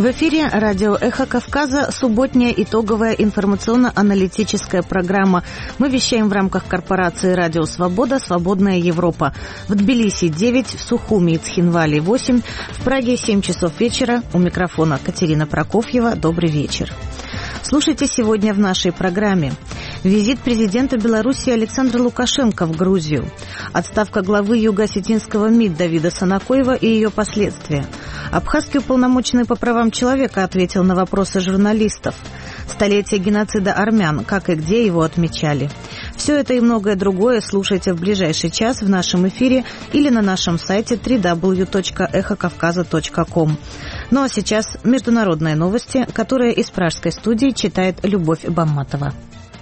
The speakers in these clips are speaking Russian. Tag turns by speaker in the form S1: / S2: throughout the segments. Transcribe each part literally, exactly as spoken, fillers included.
S1: В эфире радио «Эхо Кавказа», субботняя итоговая информационно-аналитическая программа. Мы вещаем в рамках корпорации «Радио Свобода. Свободная Европа». В Тбилиси девять, в Сухуми и Цхинвале восемь, в Праге семь часов вечера. У микрофона Катерина Прокофьева. Добрый вечер. Слушайте сегодня в нашей программе. Визит президента Беларуси Александра Лукашенко в Грузию. Отставка главы Юго-Осетинского МИД Давида Санакоева и ее последствия. Абхазский уполномоченный по правам человека ответил на вопросы журналистов. Столетие геноцида армян, как и где его отмечали. Все это и многое другое слушайте в ближайший час в нашем эфире или на нашем сайте дабл ю дабл ю дабл ю точка эхо кавказа точка ком. Ну а сейчас международные новости, которые из пражской студии читает Любовь Бамматова.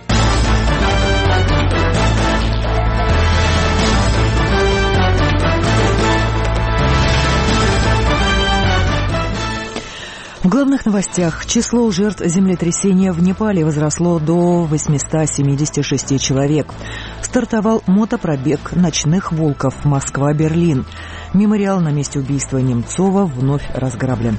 S2: В главных новостях. Число жертв землетрясения в Непале возросло до восемьсот семьдесят шесть человек. Стартовал мотопробег ночных волков Москва-Берлин. Мемориал на месте убийства Немцова вновь разграблен.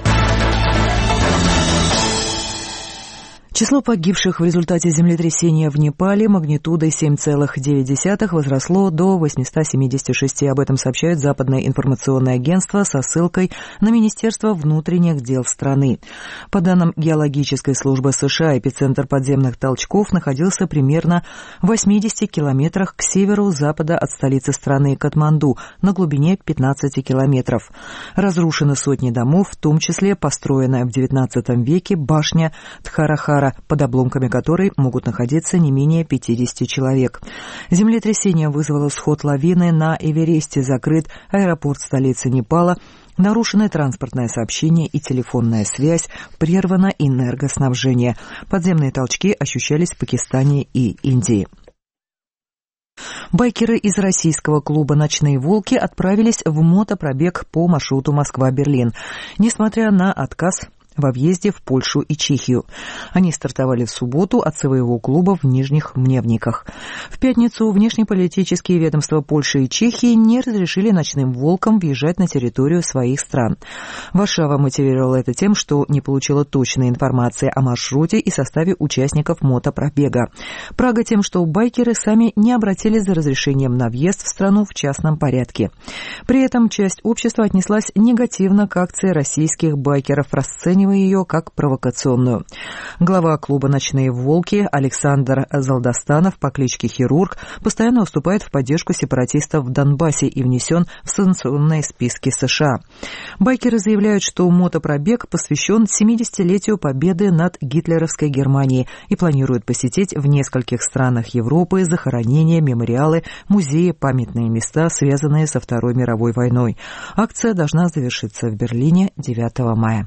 S2: Число погибших в результате землетрясения в Непале магнитудой семь целых девять десятых возросло до восемьсот семьдесят шесть. Об этом сообщает Западное информационное агентство со ссылкой на Министерство внутренних дел страны. По данным геологической службы США, эпицентр подземных толчков находился примерно в восьмидесяти километрах к северу-запада от столицы страны Катманду на глубине пятнадцати километров. Разрушены сотни домов, в том числе построенная в девятнадцатом веке башня Тхарахара, под обломками которой могут находиться не менее пятидесяти человек. Землетрясение вызвало сход лавины на Эвересте, закрыт аэропорт столицы Непала, нарушены транспортное сообщение и телефонная связь, прервано энергоснабжение. Подземные толчки ощущались в Пакистане и Индии. Байкеры из российского клуба «Ночные волки» отправились в мотопробег по маршруту Москва-Берлин, несмотря на отказ во въезде в Польшу и Чехию. Они стартовали в субботу от своего клуба в Нижних Мневниках. В пятницу внешнеполитические ведомства Польши и Чехии не разрешили «Ночным волкам» въезжать на территорию своих стран. Варшава мотивировала это тем, что не получила точной информации о маршруте и составе участников мотопробега. Прага тем, что байкеры сами не обратились за разрешением на въезд в страну в частном порядке. При этом часть общества отнеслась негативно к акции российских байкеров, расценивая ее как провокационную. Глава клуба «Ночные волки» Александр Залдостанов по кличке Хирург постоянно выступает в поддержку сепаратистов в Донбассе и внесен в санкционные списки США. Байкеры заявляют, что мотопробег посвящен семидесятилетию победы над гитлеровской Германией и планируют посетить в нескольких странах Европы захоронения, мемориалы, музеи, памятные места, связанные со Второй мировой войной. Акция должна завершиться в Берлине девятого мая.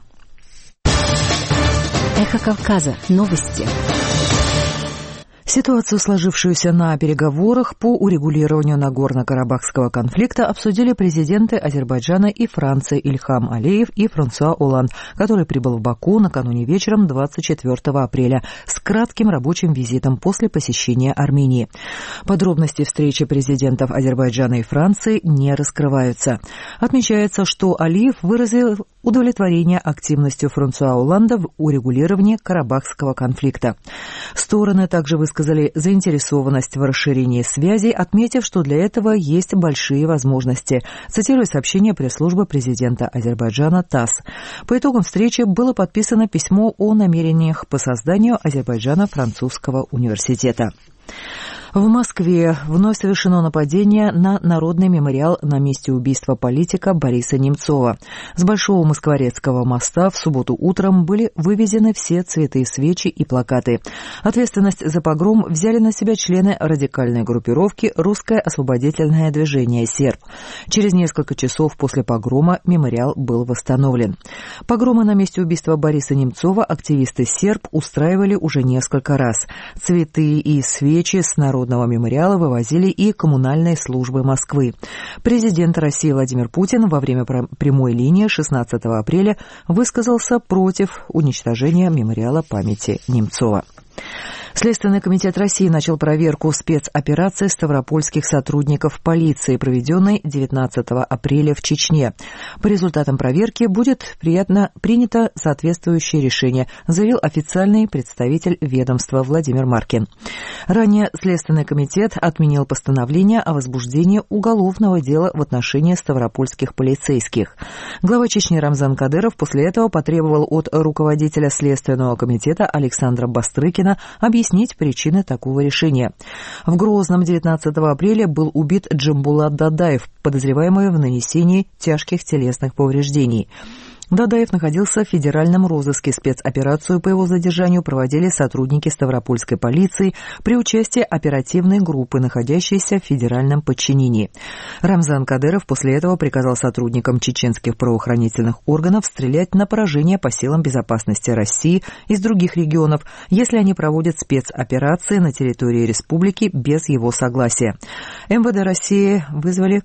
S3: Эхо Кавказа. Новости.
S2: Ситуацию, сложившуюся на переговорах по урегулированию Нагорно-Карабахского конфликта, обсудили президенты Азербайджана и Франции Ильхам Алиев и Франсуа Олланд, который прибыл в Баку накануне вечером двадцать четвёртого апреля с кратким рабочим визитом после посещения Армении. Подробности встречи президентов Азербайджана и Франции не раскрываются. Отмечается, что Алиев выразил удовлетворение активностью Франсуа Олланда в урегулировании Карабахского конфликта. Стороны также высказали заинтересованность в расширении связей, отметив, что для этого есть большие возможности. Цитирую сообщение пресс-службы президента Азербайджана ТАСС. По итогам встречи было подписано письмо о намерениях по созданию Азербайджано-французского университета. В Москве вновь совершено нападение на Народный мемориал на месте убийства политика Бориса Немцова. С Большого Москворецкого моста в субботу утром были вывезены все цветы, свечи и плакаты. Ответственность за погром взяли на себя члены радикальной группировки «Русское освободительное движение СЕРП». Через несколько часов после погрома мемориал был восстановлен. Погромы на месте убийства Бориса Немцова активисты СЕРП устраивали уже несколько раз. Цветы и свечи с Народного мемориала вывозили и коммунальные службы Москвы. Президент России Владимир Путин во время прямой линии шестнадцатого апреля высказался против уничтожения мемориала памяти Немцова. Следственный комитет России начал проверку спецоперации ставропольских сотрудников полиции, проведенной девятнадцатого апреля в Чечне. По результатам проверки будет приятно принято соответствующее решение, заявил официальный представитель ведомства Владимир Маркин. Ранее Следственный комитет отменил постановление о возбуждении уголовного дела в отношении ставропольских полицейских. Глава Чечни Рамзан Кадыров после этого потребовал от руководителя Следственного комитета Александра Бастрыкина объяснить причины такого решения. В Грозном девятнадцатого апреля был убит Джамбулат Дадаев, подозреваемый в нанесении тяжких телесных повреждений. Дадаев находился в федеральном розыске. Спецоперацию по его задержанию проводили сотрудники Ставропольской полиции при участии оперативной группы, находящейся в федеральном подчинении. Рамзан Кадыров после этого приказал сотрудникам чеченских правоохранительных органов стрелять на поражение по силам безопасности России из других регионов, если они проводят спецоперации на территории республики без его согласия. МВД России вызвали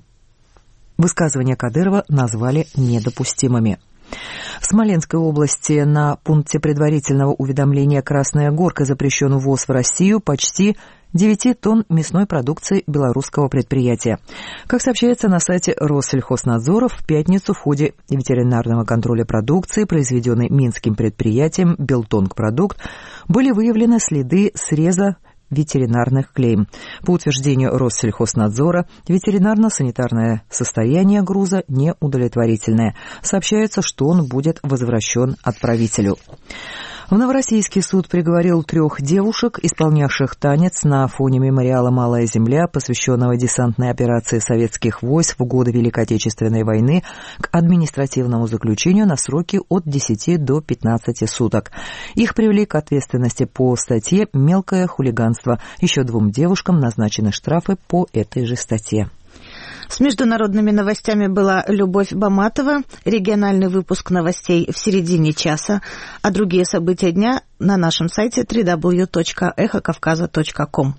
S2: Высказывания Кадырова назвали недопустимыми. В Смоленской области на пункте предварительного уведомления «Красная горка» запрещен ввоз в Россию почти девять тонн мясной продукции белорусского предприятия. Как сообщается на сайте Россельхознадзора, в пятницу в ходе ветеринарного контроля продукции, произведенной минским предприятием «Белтонгпродукт», были выявлены следы среза ветеринарных клейм. По утверждению Россельхознадзора, ветеринарно-санитарное состояние груза неудовлетворительное. Сообщается, что он будет возвращен отправителю. В Новороссийске суд приговорил трех девушек, исполнявших танец на фоне мемориала «Малая земля», посвященного десантной операции советских войск в годы Великой Отечественной войны, к административному заключению на сроки от десяти до пятнадцати суток. Их привели к ответственности по статье «Мелкое хулиганство». Еще двум девушкам назначены штрафы по этой же статье.
S1: С международными новостями была Любовь Баматова. Региональный выпуск новостей в середине часа. А другие события дня на нашем сайте дабл ю дабл ю дабл ю точка эхо кавказа точка ком.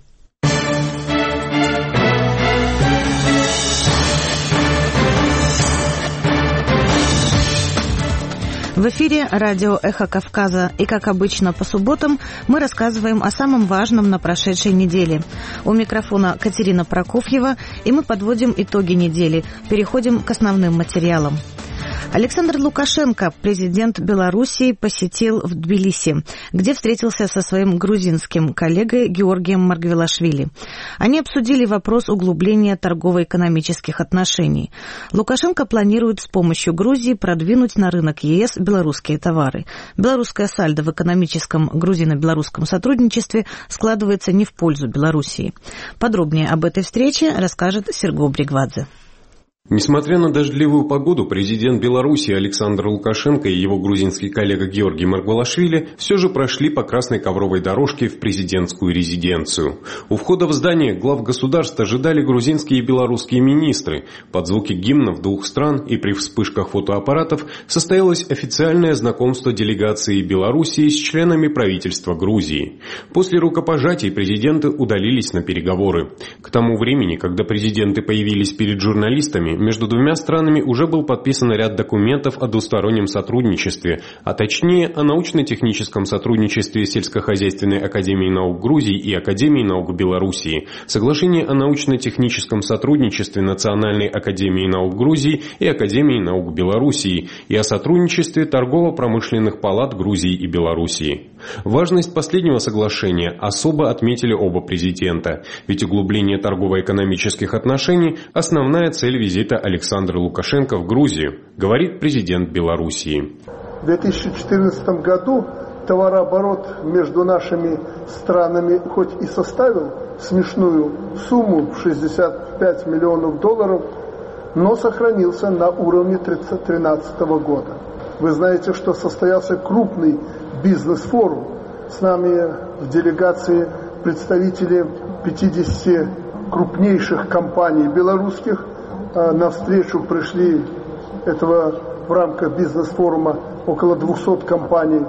S1: В эфире радио «Эхо Кавказа», и, как обычно, по субботам мы рассказываем о самом важном на прошедшей неделе. У микрофона Катерина Прокофьева, и мы подводим итоги недели, переходим к основным материалам. Александр Лукашенко, президент Белоруссии, посетил в Тбилиси, где встретился со своим грузинским коллегой Георгием Маргвелашвили. Они обсудили вопрос углубления торгово-экономических отношений. Лукашенко планирует с помощью Грузии продвинуть на рынок ЕС белорусские товары. Белорусское сальдо в экономическом грузино-белорусском сотрудничестве складывается не в пользу Белоруссии. Подробнее об этой встрече расскажет Серго Бригвадзе.
S4: Несмотря на дождливую погоду, президент Беларуси Александр Лукашенко и его грузинский коллега Георгий Маргвелашвили все же прошли по красной ковровой дорожке в президентскую резиденцию. У входа в здание глав государств ожидали грузинские и белорусские министры. Под звуки гимнов двух стран и при вспышках фотоаппаратов состоялось официальное знакомство делегации Белоруссии с членами правительства Грузии. После рукопожатий президенты удалились на переговоры. К тому времени, когда президенты появились перед журналистами, между двумя странами уже был подписан ряд документов о двустороннем сотрудничестве, а точнее о научно-техническом сотрудничестве Сельскохозяйственной академии наук Грузии и Академии наук Белоруссии, соглашение о научно-техническом сотрудничестве Национальной академии наук Грузии и Академии наук Белоруссии и о сотрудничестве торгово-промышленных палат Грузии и Белоруссии. Важность последнего соглашения особо отметили оба президента, ведь углубление торгово-экономических отношений – основная цель визита Александра Лукашенко в Грузию, говорит президент Белоруссии.
S5: В две тысячи четырнадцатом году товарооборот между нашими странами хоть и составил смешную сумму в шестьдесят пять миллионов долларов, но сохранился на уровне две тысячи тринадцатого года. Вы знаете, что состоялся крупный бизнес-форум. С нами в делегации представители пятидесяти крупнейших компаний белорусских. На встречу пришли этого в рамках бизнес-форума около двухсот компаний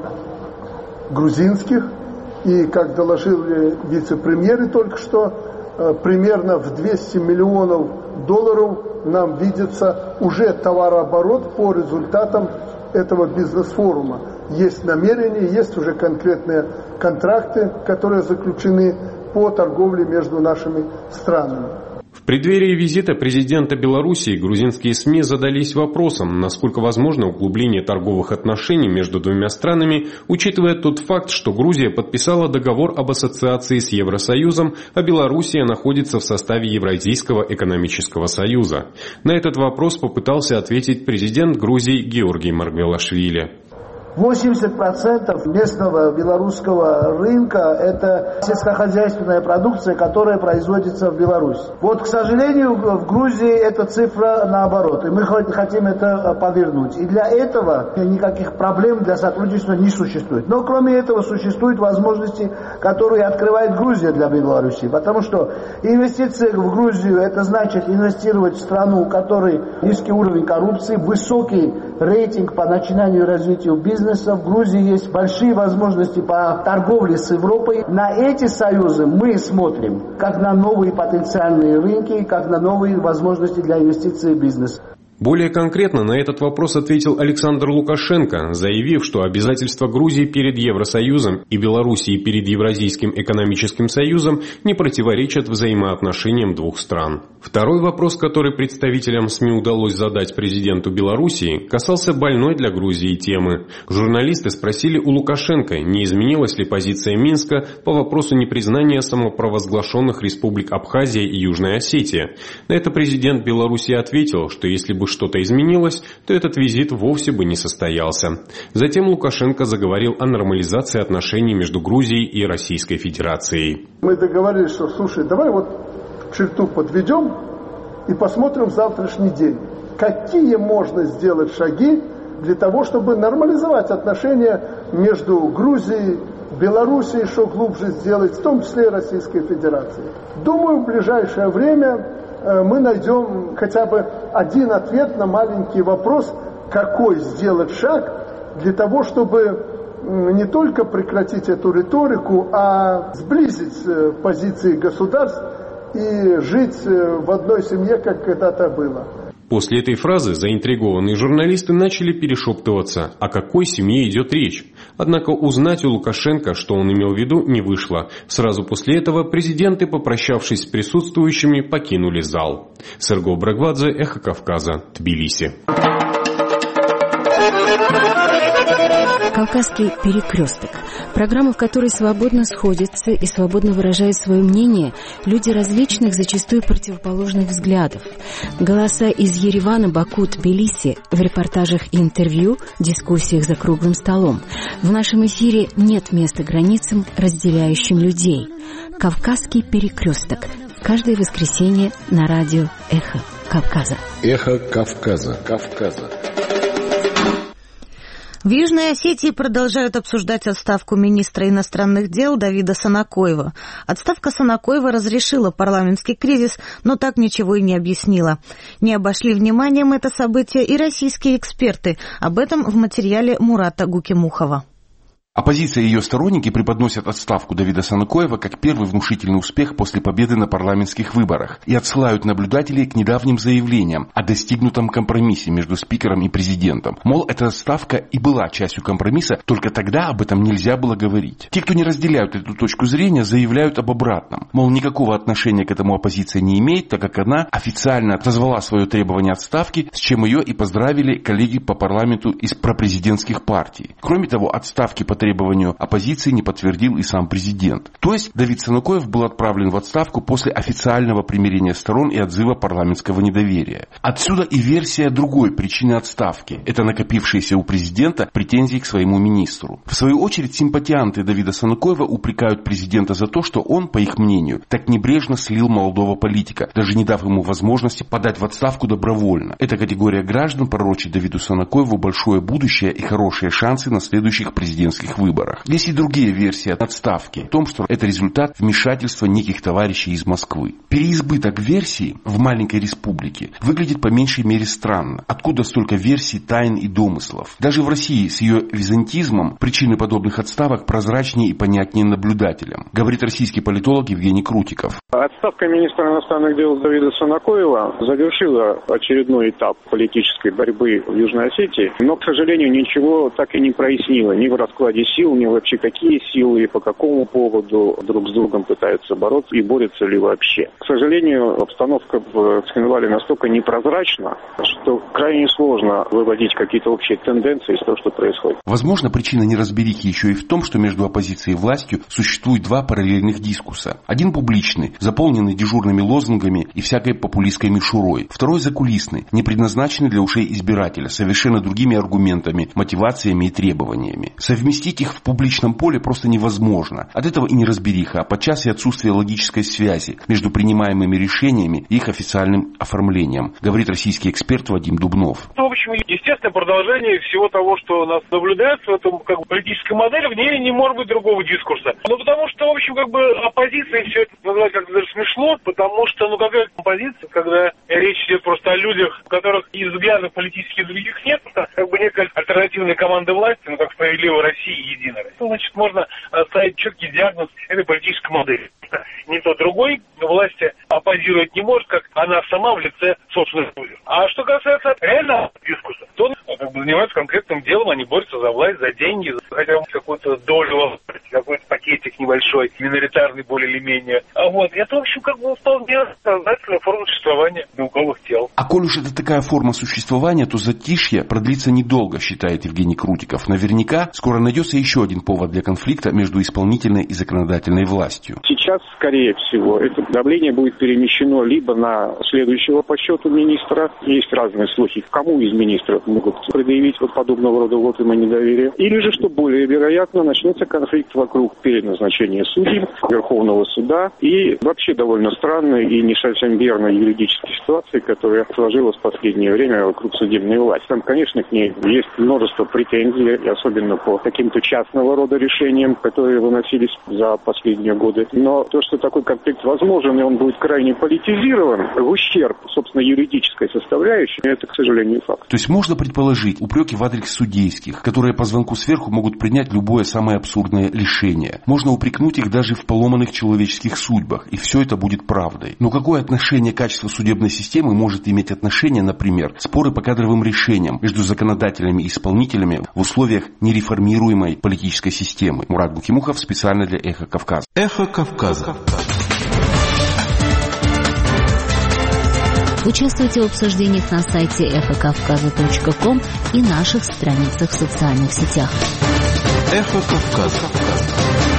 S5: грузинских. И, как доложили вице-премьеры только что, примерно в двести миллионов долларов нам видится уже товарооборот по результатам этого бизнес-форума. есть намерения, есть уже конкретные контракты, которые заключены по торговле между нашими странами.
S4: В преддверии визита президента Белоруссии грузинские СМИ задались вопросом, насколько возможно углубление торговых отношений между двумя странами, учитывая тот факт, что Грузия подписала договор об ассоциации с Евросоюзом, а Белоруссия находится в составе Евразийского экономического союза. На этот вопрос попытался ответить президент Грузии Георгий Маргвелашвили.
S6: восемьдесят процентов местного белорусского рынка – это сельскохозяйственная продукция, которая производится в Беларуси. Вот, к сожалению, в Грузии эта цифра наоборот, и мы хотим это повернуть. И для этого никаких проблем для сотрудничества не существует. Но кроме этого существуют возможности, которые открывает Грузия для Беларуси. Потому что инвестиции в Грузию – это значит инвестировать в страну, у которой низкий уровень коррупции, высокий рейтинг по начинанию и развитию бизнеса. В Грузии есть большие возможности по торговле с Европой. На эти союзы мы смотрим как на новые потенциальные рынки, как на новые возможности для инвестиций в бизнес.
S4: Более конкретно на этот вопрос ответил Александр Лукашенко, заявив, что обязательства Грузии перед Евросоюзом и Белоруссии перед Евразийским экономическим союзом не противоречат взаимоотношениям двух стран. Второй вопрос, который представителям СМИ удалось задать президенту Белоруссии, касался больной для Грузии темы. Журналисты спросили у Лукашенко, не изменилась ли позиция Минска по вопросу непризнания самопровозглашенных республик Абхазия и Южная Осетия. На это президент Белоруссии ответил, что если бы что-то изменилось, то этот визит вовсе бы не состоялся. Затем Лукашенко заговорил о нормализации отношений между Грузией и Российской Федерацией.
S5: Мы договорились, что, слушай, давай вот черту подведем и посмотрим завтрашний день. Какие можно сделать шаги для того, чтобы нормализовать отношения между Грузией, Белоруссией, что глубже сделать, в том числе и Российской Федерацией. Думаю, в ближайшее время мы найдем хотя бы один ответ на маленький вопрос, какой сделать шаг для того, чтобы не только прекратить эту риторику, а сблизить позиции государств и жить в одной семье, как когда-то было.
S4: После этой фразы заинтригованные журналисты начали перешептываться, о какой семье идет речь. Однако узнать у Лукашенко, что он имел в виду, не вышло. Сразу после этого президенты, попрощавшись с присутствующими, покинули зал. Серго Брагвадзе, Эхо Кавказа, Тбилиси.
S3: «Кавказский перекресток» – программа, в которой свободно сходятся и свободно выражают свое мнение люди различных, зачастую противоположных взглядов. Голоса из Еревана, Баку, Тбилиси в репортажах и интервью, дискуссиях за круглым столом. В нашем эфире нет места границам, разделяющим людей. «Кавказский перекресток» – каждое воскресенье на радио «Эхо Кавказа».
S7: «Эхо Кавказа». Кавказа.
S1: В Южной Осетии продолжают обсуждать отставку министра иностранных дел Давида Санакоева. Отставка Санакоева разрешила парламентский кризис, но так ничего и не объяснила. Не обошли вниманием это событие и российские эксперты. Об этом в материале Мурата Гукимухова.
S8: Оппозиция и ее сторонники преподносят отставку Давида Санакоева как первый внушительный успех после победы на парламентских выборах и отсылают наблюдателей к недавним заявлениям о достигнутом компромиссе между спикером и президентом. Мол, эта отставка и была частью компромисса, только тогда об этом нельзя было говорить. Те, кто не разделяют эту точку зрения, заявляют об обратном. Мол, никакого отношения к этому оппозиция не имеет, так как она официально отозвала свое требование отставки, с чем ее и поздравили коллеги по парламенту из пропрезидентских партий. Кроме того, отставки по требованию оппозиции не подтвердил и сам президент. То есть Давид Санакоев был отправлен в отставку после официального примирения сторон и отзыва парламентского недоверия. Отсюда и версия другой причины отставки. Это накопившиеся у президента претензии к своему министру. В свою очередь симпатианты Давида Санакоева упрекают президента за то, что он, по их мнению, так небрежно слил молодого политика, даже не дав ему возможности подать в отставку добровольно. Эта категория граждан пророчит Давиду Санакоеву большое будущее и хорошие шансы на следующих президентских парламентских выборах. Есть и другие версии отставки о том, что это результат вмешательства неких товарищей из Москвы. Переизбыток версий в маленькой республике выглядит по меньшей мере странно. Откуда столько версий, тайн и домыслов? Даже в России с ее византизмом причины подобных отставок прозрачнее и понятнее наблюдателям, говорит российский политолог Евгений Крутиков.
S9: Отставка министра иностранных дел Давида Санакоева завершила очередной этап политической борьбы в Южной Осетии, но, к сожалению, ничего так и не прояснило ни в раскладе сил, ни вообще какие силы и по какому поводу друг с другом пытаются бороться и борются ли вообще. К сожалению, обстановка в Цхинвале настолько непрозрачна, что крайне сложно выводить какие-то общие тенденции из того, что происходит.
S8: Возможно, причина неразберихи еще и в том, что между оппозицией и властью существует два параллельных дискурса. Один публичный, заполненный дежурными лозунгами и всякой популистской мишурой. Второй закулисный, не предназначенный для ушей избирателя, совершенно другими аргументами, мотивациями и требованиями. Совместить их в публичном поле просто невозможно. От этого и неразбериха, а подчас и отсутствие логической связи между принимаемыми решениями и их официальным оформлением, говорит российский эксперт Вадим Дубнов.
S10: В общем, естественное продолжение всего того, что у нас наблюдается в этом как бы, политической модели, в ней не может быть другого дискурса. Ну, потому что, в общем, как бы оппозиция, все это называть как-то даже смешно, потому что, ну, какая оппозиция, когда речь идет просто о людях, у которых и взглядов политических других нет, это как бы некая альтернативная команда власти, ну, как «Справедливая Россия» и «Единая Россия». Значит, можно ставить четкий диагноз этой политической модели. Не то другой власти оппозировать не может, как она сама в лице собственных людей. А что касается реального дискурса, то он как бы занимается конкретным делом, они борются за власть, за деньги, за хотя бы какую-то долю, какой-то пакетик небольшой, миноритарный более или менее. А вот это, в общем, как бы вполне сознательная форма существования белковых тел.
S8: А коль уж это такая форма существования, то затишье продлится недолго, считает Евгений Крутиков. Наверняка скоро найдется еще один повод для конфликта между исполнительной и законодательной властью.
S9: Сейчас, скорее всего, это давление будет перемещено либо на следующего по счету министра, есть разные слухи, кому из министров могут предъявить вот подобного рода вотумы недоверия, или же, что более вероятно, начнется конфликт вокруг переназначения судей, Верховного суда и вообще довольно странной и не совсем верной юридической ситуации, которая сложилась в последнее время вокруг судебной власти. Там, конечно, к ней есть множество претензий, особенно по каким-то частного рода решениям, которые выносились за последние годы. Но то, что такой конфликт возможен, и он будет крайне политизирован, в ущерб, собственно, юридической составляющей, это, к сожалению, факт.
S8: То есть можно предположить упреки в адрес судейских, которые по звонку сверху могут принять любое самое абсурдное решение. Можно упрекнуть их даже в поломанных человеческих судьбах, и все это будет правдой. Но какое отношение качество судебной системы может иметь отношение, например, споры по кадровым решениям между законодателями и исполнителями в условиях нереформируемой политической системы? Мурат Бухимухов специально для «Эхо Кавказа».
S7: «Эхо Кавказа».
S3: Участвуйте в обсуждениях на сайте эхо кавказа точка ком и наших страницах в социальных сетях.
S7: «Эхо Кавказа».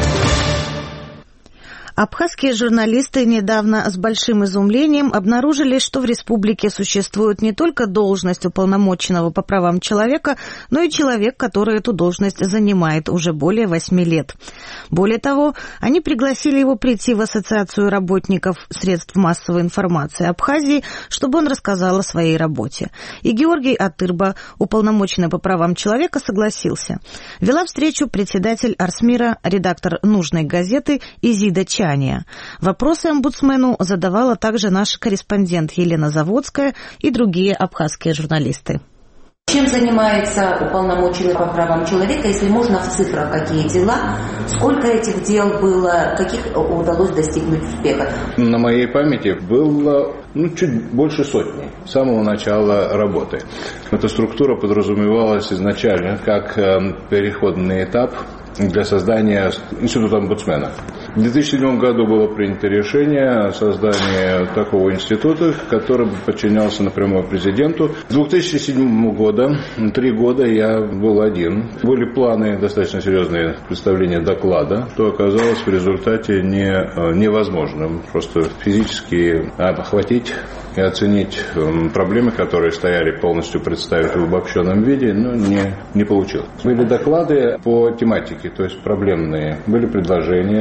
S1: Абхазские журналисты недавно с большим изумлением обнаружили, что в республике существует не только должность уполномоченного по правам человека, но и человек, который эту должность занимает уже более восьми лет. Более того, они пригласили его прийти в Ассоциацию работников средств массовой информации Абхазии, чтобы он рассказал о своей работе. И Георгий Атырба, уполномоченный по правам человека, согласился. Вела встречу председатель Арсмира, редактор нужной газеты Изида Ча. Вопросы омбудсмену задавала также наш корреспондент Елена Заводская и другие абхазские журналисты.
S11: Чем занимается уполномоченный по правам человека, если можно в цифрах, какие дела, сколько этих дел было, каких удалось достигнуть успеха?
S12: На моей памяти было ну, чуть больше сотни с самого начала работы. Эта структура подразумевалась изначально как переходный этап для создания института омбудсмена. В две тысячи седьмом году было принято решение о создании такого института, который бы подчинялся напрямую президенту. С две тысячи седьмого года, три года я был один. Были планы достаточно серьезные представления доклада, что оказалось в результате не, невозможным просто физически охватить и оценить проблемы, которые стояли, полностью представить в обобщенном виде, но не, не получилось. Были доклады по тематике, то есть проблемные. Были предложения, скажем,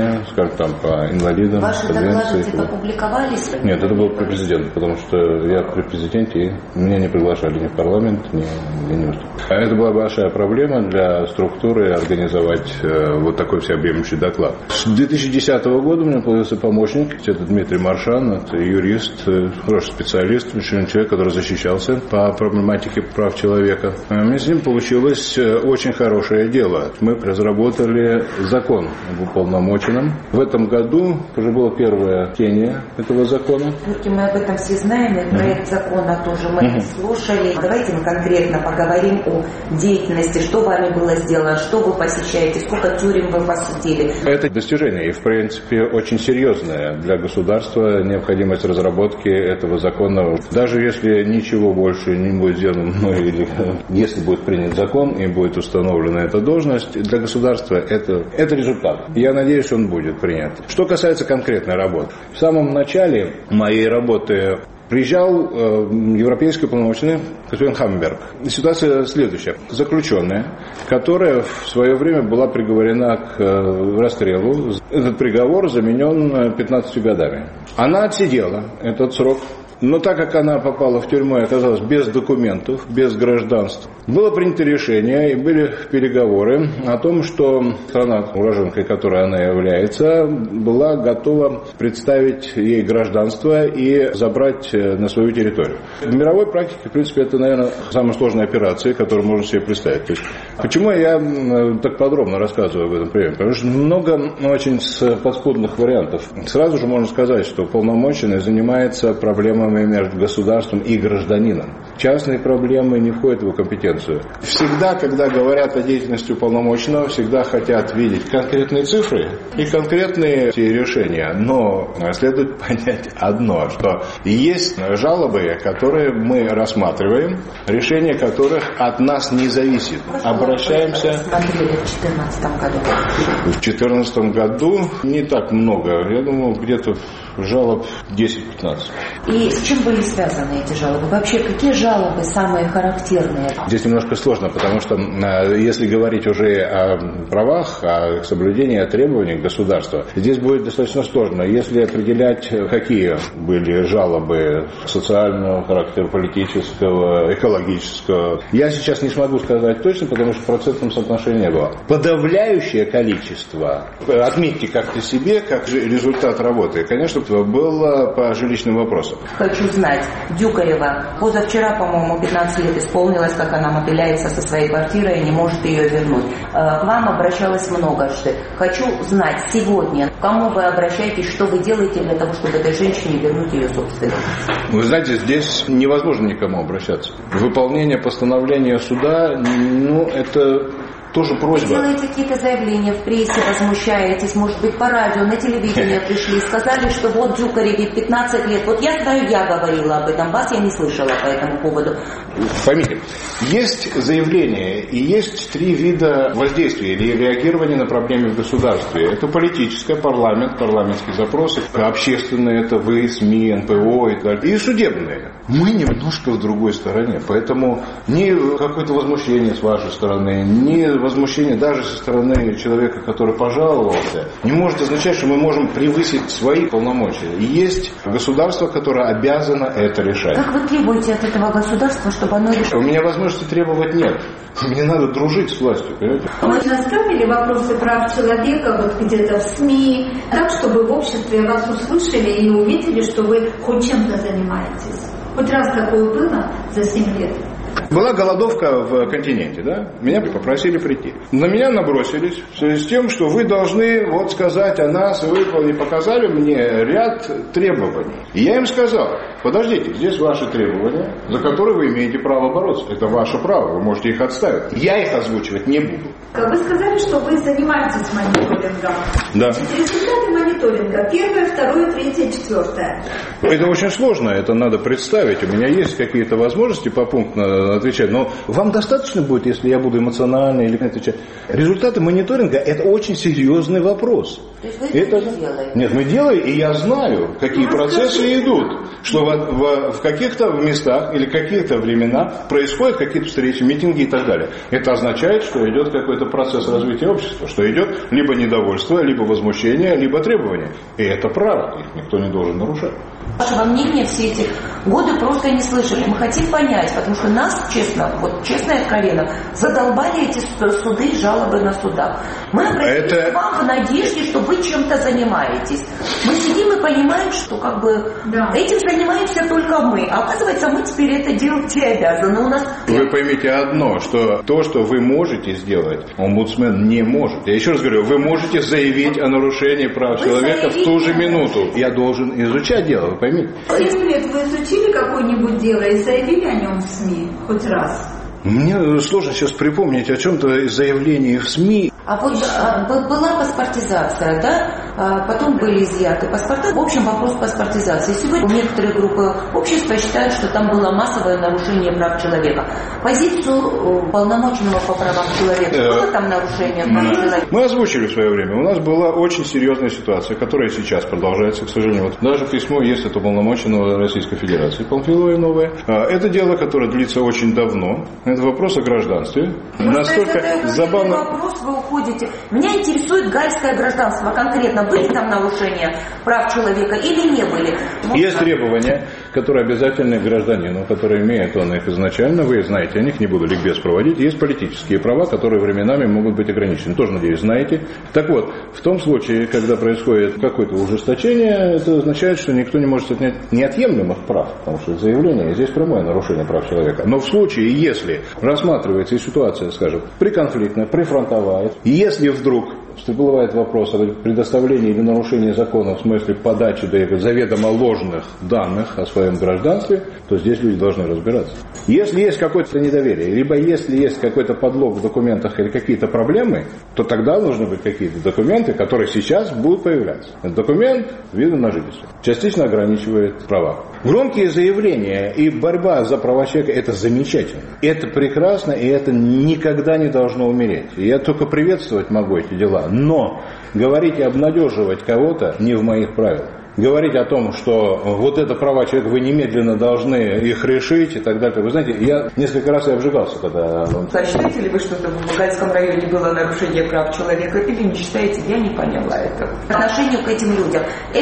S12: как там по инвалидам.
S11: Ваши доклады типа публиковались?
S12: Нет, это был при президенте, потому что я при президенте, и меня не приглашали ни в парламент, ни в университет. Это была большая проблема для структуры организовать э, вот такой всеобъемлющий доклад. С две тысячи десятого года у меня появился помощник, это Дмитрий Маршан, это юрист, э, хороший специалист, человек, который защищался по проблематике прав человека. Мне с ним получилось очень хорошее дело. Мы разработали закон об уполномоченном. В этом году уже было первое чтение этого закона.
S11: Мы об этом все знаем, и проект закона тоже мы mm-hmm. слушали. Давайте мы конкретно поговорим о деятельности, что вами было сделано, что вы посещаете, сколько тюрем вы посетили.
S12: Это достижение и, в принципе, очень серьезное для государства необходимость разработки этого закона. Даже если ничего больше не будет сделано, ну, или если будет принят закон и будет установлена эта должность, для государства это, это результат. Я надеюсь, он будет принят. Что касается конкретной работы. В самом начале моей работы приезжал э, европейский уполномоченный господин Хаммерберг. Ситуация следующая. Заключенная, которая в свое время была приговорена к э, расстрелу, этот приговор заменен пятнадцатью годами. Она отсидела этот срок. Но так как она попала в тюрьму и оказалась без документов, без гражданства, было принято решение и были переговоры о том, что страна, уроженкой которой она является, была готова представить ей гражданство и забрать на свою территорию. В мировой практике, в принципе, это, наверное, самая сложная операция, которую можно себе представить. То есть, почему я так подробно рассказываю об этом примере? Потому что много очень подспудных вариантов. Сразу же можно сказать, что уполномоченный занимается проблемами между государством и гражданином. Частные проблемы не входят в его компетенцию. Всегда, когда говорят о деятельности уполномоченного, всегда хотят видеть конкретные цифры и конкретные решения. Но следует понять одно, что есть жалобы, которые мы рассматриваем, решение которых от нас не зависит. Обращаемся...
S11: В две тысячи четырнадцатом году.
S12: В две тысячи четырнадцатом году не так много. Я думаю, где-то жалоб десять-пятнадцать.
S11: И с чем были связаны эти жалобы? Вообще, какие жалобы самые характерные?
S12: Здесь немножко сложно, потому что если говорить уже о правах, о соблюдении требований государства, здесь будет достаточно сложно. Если определять, какие были жалобы социального характера, политического, экологического, я сейчас не смогу сказать точно, потому что в процентном соотношении не было. Подавляющее количество, отметьте как-то себе, как результат работы, конечно, было по жилищным вопросам.
S11: Хочу знать, Дюкарева позавчера, по-моему, пятнадцать лет исполнилось, как она мотыляется со своей квартирой и не может ее вернуть. К вам обращалась многожды. Хочу знать сегодня, к кому вы обращаетесь, что вы делаете для того, чтобы этой женщине вернуть ее собственность.
S12: Вы знаете, здесь невозможно никому обращаться. Выполнение постановления суда, ну, это... тоже просьба.
S11: Вы делаете какие-то заявления в прессе, возмущаетесь, может быть, по радио, на телевидение пришли, сказали, что вот Дюкареве пятнадцать лет. Вот я знаю, я говорила об этом, вас я не слышала по этому поводу.
S12: Поймите, есть заявление и есть три вида воздействия или реагирования на проблемы в государстве. Это политическое, парламент, парламентские запросы, общественные, это вы, СМИ, эн пэ о и так далее. И судебные. Мы немножко в другой стороне, поэтому ни какое-то возмущение с вашей стороны, ни возмущение даже со стороны человека, который пожаловался, не может означать, что мы можем превысить свои полномочия. И есть государство, которое обязано это решать.
S11: Как вы требуете от этого государства, чтобы оно решило?
S12: У меня возможности требовать нет. Мне надо дружить с властью, понимаете?
S13: Мы наставили вопросы прав человека вот где-то в СМИ, так, чтобы в обществе вас услышали и увидели, что вы хоть чем-то занимаетесь. Хоть раз такое было за семь лет.
S12: Была голодовка в континенте, да? Меня попросили прийти. На меня набросились в связи с тем, что вы должны вот сказать о нас, и вы показали мне ряд требований. И я им сказал, подождите, здесь ваши требования, за которые вы имеете право бороться. Это ваше право, вы можете их отставить. Я их озвучивать не буду.
S13: Вы сказали, что вы занимаетесь мониторингом.
S12: Да.
S13: Результаты мониторинга. Первое, второе, третье, четвертое.
S12: Это очень сложно, это надо представить. У меня есть какие-то возможности по пункту отвечать. Но вам достаточно будет, если я буду эмоционально или отвечать. Результаты мониторинга – это очень серьезный вопрос.
S11: То есть вы это, это не делаете?
S12: Нет, мы делаем, и я знаю, какие ну, процессы скажите. идут. Что в, в, в каких-то местах или каких-то времена происходят какие-то встречи, митинги и так далее. Это означает, что идет какой-то процесс развития общества, что идет либо недовольство, либо возмущение, либо требование. И это право, их никто не должен нарушать.
S11: Вашего мнения все эти годы просто не слышали. Мы хотим понять, потому что нас, честно, вот честно и откровенно, задолбали эти суды, жалобы на судах. Мы обратились это... к вам в надежде, что вы чем-то занимаетесь. Мы сидим и понимаем, что как бы да. этим занимаемся только мы. А оказывается, мы теперь это делать и обязаны. У нас...
S12: Вы поймите одно, что то, что вы можете сделать, омбудсмен не может. Я еще раз говорю, вы можете заявить о нарушении прав вы человека в ту же минуту. Я должен изучать дело, вы поймите.
S13: Семь лет вы изучили какое-нибудь дело и заявили о нем в СМИ хоть раз?
S12: Мне сложно сейчас припомнить о чем-то из заявлений в СМИ.
S11: А вот а, была паспортизация, да? А, потом были изъяты паспорта. В общем, вопрос паспортизации. Сегодня некоторые группы общества считают, что там было массовое нарушение прав человека. Позицию полномоченного по правам человека. Было там нарушение прав человека?
S12: Мы озвучили в свое время. У нас была очень серьезная ситуация, которая сейчас продолжается, к сожалению. Вот даже письмо есть от уполномоченного Российской Федерации Памфилова новое. Это дело, которое длится очень давно. Это вопрос о гражданстве.
S11: Просто
S12: Настолько
S11: это
S12: забавно...
S11: вопрос, вы уходите. Меня интересует гальское гражданство. Конкретно были там нарушения прав человека или не были? Вот
S12: есть
S11: так.
S12: требования, которые обязательны гражданину, которые имеет он их изначально. Вы знаете о них, не буду ликбез проводить. Есть политические права, которые временами могут быть ограничены. Тоже, надеюсь, знаете. Так вот, в том случае, когда происходит какое-то ужесточение, это означает, что никто не может отнять неотъемлемых прав, потому что заявление здесь прямое нарушение прав человека. Но в случае, если рассматривается и ситуация, скажем, приконфликтная, прифронтовая, если вдруг всплывает вопрос о предоставлении или нарушении закона в смысле подачи заведомо ложных данных о своем гражданстве, то здесь люди должны разбираться. Если есть какое-то недоверие, либо если есть какой-то подлог в документах или какие-то проблемы, то тогда нужны быть какие-то документы, которые сейчас будут появляться. Этот документ вида на жительство частично ограничивает права. Громкие заявления и борьба за права человека – это замечательно. Это прекрасно, и это никогда не должно умереть. И я только приветствовать могу эти дела. Но говорить и обнадеживать кого-то не в моих правилах. Говорить о том, что вот это права человека, вы немедленно должны их решить и так далее. Вы знаете, я несколько раз и обжигался, когда...
S11: Считаете ли вы, что это в Багальском районе было нарушение прав человека, или не считаете? Я не поняла этого. По отношению к этим людям,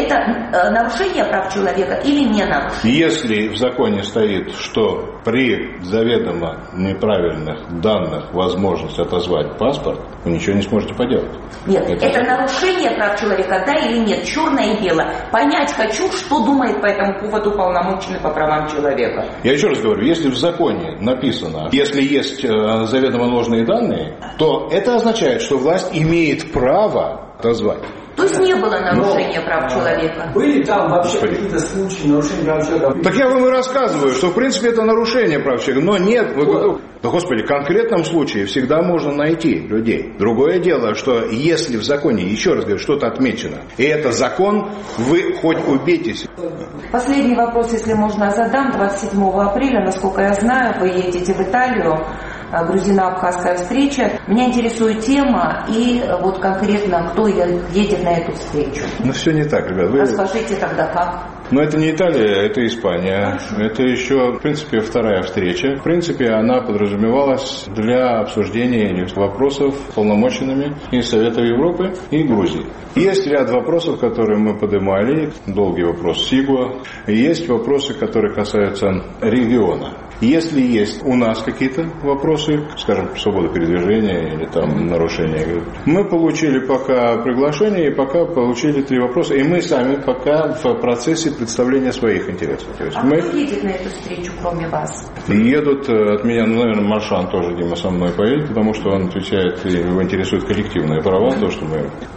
S11: это нарушение прав человека или не нарушение?
S12: Если в законе стоит, что при заведомо неправильных данных возможность отозвать паспорт, вы ничего не сможете поделать.
S11: Нет, это, это нарушение прав человека, да или нет, черное и белое. Понять хочу, что думает по этому поводу уполномоченный по правам человека.
S12: Я еще раз говорю, если в законе написано, если есть э, заведомо ложные данные, то это означает, что власть имеет право отозвать.
S11: То есть не было нарушения Но, прав человека?
S14: Были там вообще Господи. какие-то случаи нарушения прав человека?
S12: Так я вам и рассказываю, что в принципе это нарушение прав человека. Но нет, вот. Да, Господи, в конкретном случае всегда можно найти людей. Другое дело, что если в законе, еще раз говорю, что-то отмечено, и это закон, вы хоть убейтесь.
S11: Последний вопрос, если можно, задам. двадцать седьмого апреля, насколько я знаю, вы едете в Италию. Грузино-абхазская встреча. Меня интересует тема и вот конкретно, кто едет на эту встречу.
S12: Ну, все не так, ребят. Вы...
S11: Расскажите тогда как.
S12: Но это не Италия, это Испания. Хорошо. Это еще, в принципе, вторая встреча. В принципе, она подразумевалась для обсуждения вопросов полномоченными и Совета Европы, и Грузии. Есть ряд вопросов, которые мы поднимали. Долгий вопрос СИГУА. Есть вопросы, которые касаются региона. Если есть у нас какие-то вопросы, скажем, свобода передвижения или там нарушения, мы получили пока приглашение и пока получили три вопроса, и мы сами пока в процессе представления своих интересов. То есть
S11: а
S12: мы...
S11: кто едет на эту встречу, кроме вас?
S12: Едут от меня, ну, наверное, Маршан тоже, Дима, со мной поедет, потому что он отвечает, и его интересуют коллективные права, то, что мы...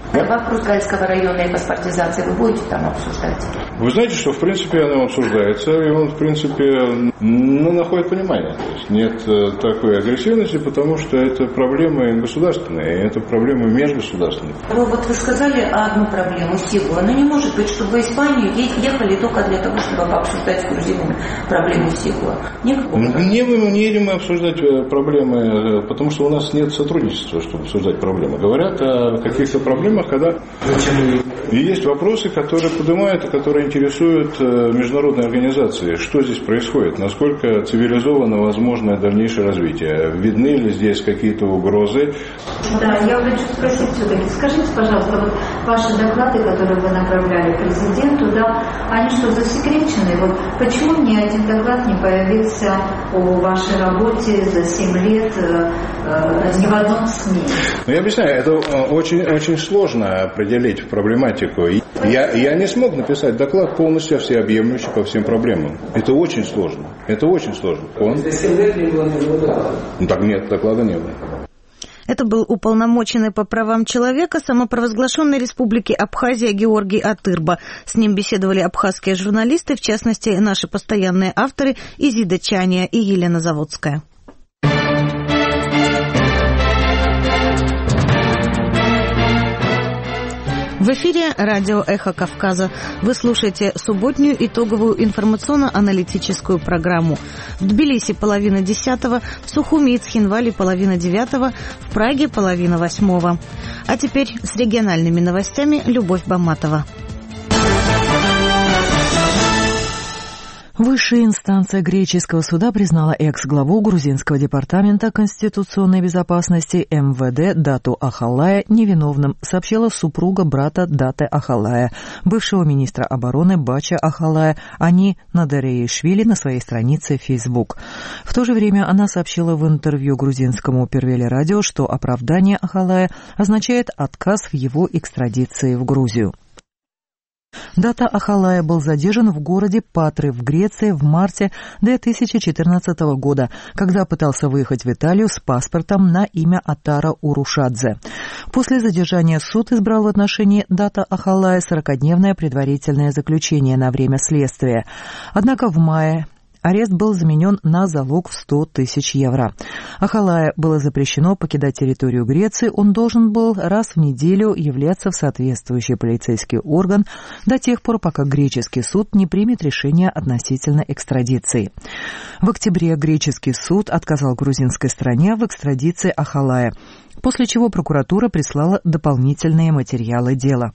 S11: Вопрос Гальского района и паспортизации вы будете там обсуждать?
S12: Вы знаете, что в принципе оно обсуждается, и он в принципе ну, находит понимание. То есть нет такой агрессивности, потому что это проблемы государственные, это проблемы межгосударственные.
S11: Вы, вот вы сказали одну проблему, Сигула, но не может быть, чтобы в Испанию ехали только для того, чтобы обсуждать с грузинами проблему Сигула. Никакого.
S12: Не, мы не едем мы обсуждать проблемы, потому что у нас нет сотрудничества, чтобы обсуждать проблемы. Говорят о каких-то проблемах, когда и есть вопросы, которые поднимают и которые интересуют международные организации. Что здесь происходит? Насколько цивилизованно возможно дальнейшее развитие? Видны ли здесь какие-то угрозы?
S13: Да, я хочу спросить все-таки. Скажите, пожалуйста, вот ваши доклады, которые вы направляли президенту, да, они что, засекречены? Вот почему ни один доклад не появился о вашей работе за семь лет э, ни в одном СМИ?
S12: Ну, я объясняю, это очень, очень сложно определить проблематику. Я, я не смог написать доклад полностью всеобъемлющий по всем проблемам. Это очень сложно. Это очень сложно. Он...
S14: За семь лет не было ни доклада?
S12: Ну, так нет, доклада не было.
S1: Это был уполномоченный по правам человека самопровозглашенной республики Абхазия Георгий Атырба. С ним беседовали абхазские журналисты, в частности, наши постоянные авторы Изида Чания и Елена Заводская. В эфире радио «Эхо Кавказа». Вы слушаете субботнюю итоговую информационно-аналитическую программу. В Тбилиси половина десятого, в Сухуми и Цхинвале половина девятого, в Праге половина восьмого. А теперь с региональными новостями Любовь Баматова.
S2: Высшая инстанция греческого суда признала экс-главу грузинского департамента конституционной безопасности эм вэ дэ Дату Ахалая невиновным, сообщила супруга брата Даты Ахалая, бывшего министра обороны Бача Ахалая, Ани Надареишвили, на своей странице в Facebook. В то же время она сообщила в интервью грузинскому Первели радио, что оправдание Ахалая означает отказ в его экстрадиции в Грузию. Дата Ахалая был задержан в городе Патры в Греции в марте две тысячи четырнадцатого года, когда пытался выехать в Италию с паспортом на имя Атара Урушадзе. После задержания суд избрал в отношении Дата Ахалая сорокадневное предварительное заключение на время следствия. Однако в мае арест был заменен на залог в сто тысяч евро. Ахалая было запрещено покидать территорию Греции, он должен был раз в неделю являться в соответствующий полицейский орган до тех пор, пока греческий суд не примет решение относительно экстрадиции. В октябре греческий суд отказал грузинской стороне в экстрадиции Ахалая, после чего прокуратура прислала дополнительные материалы дела.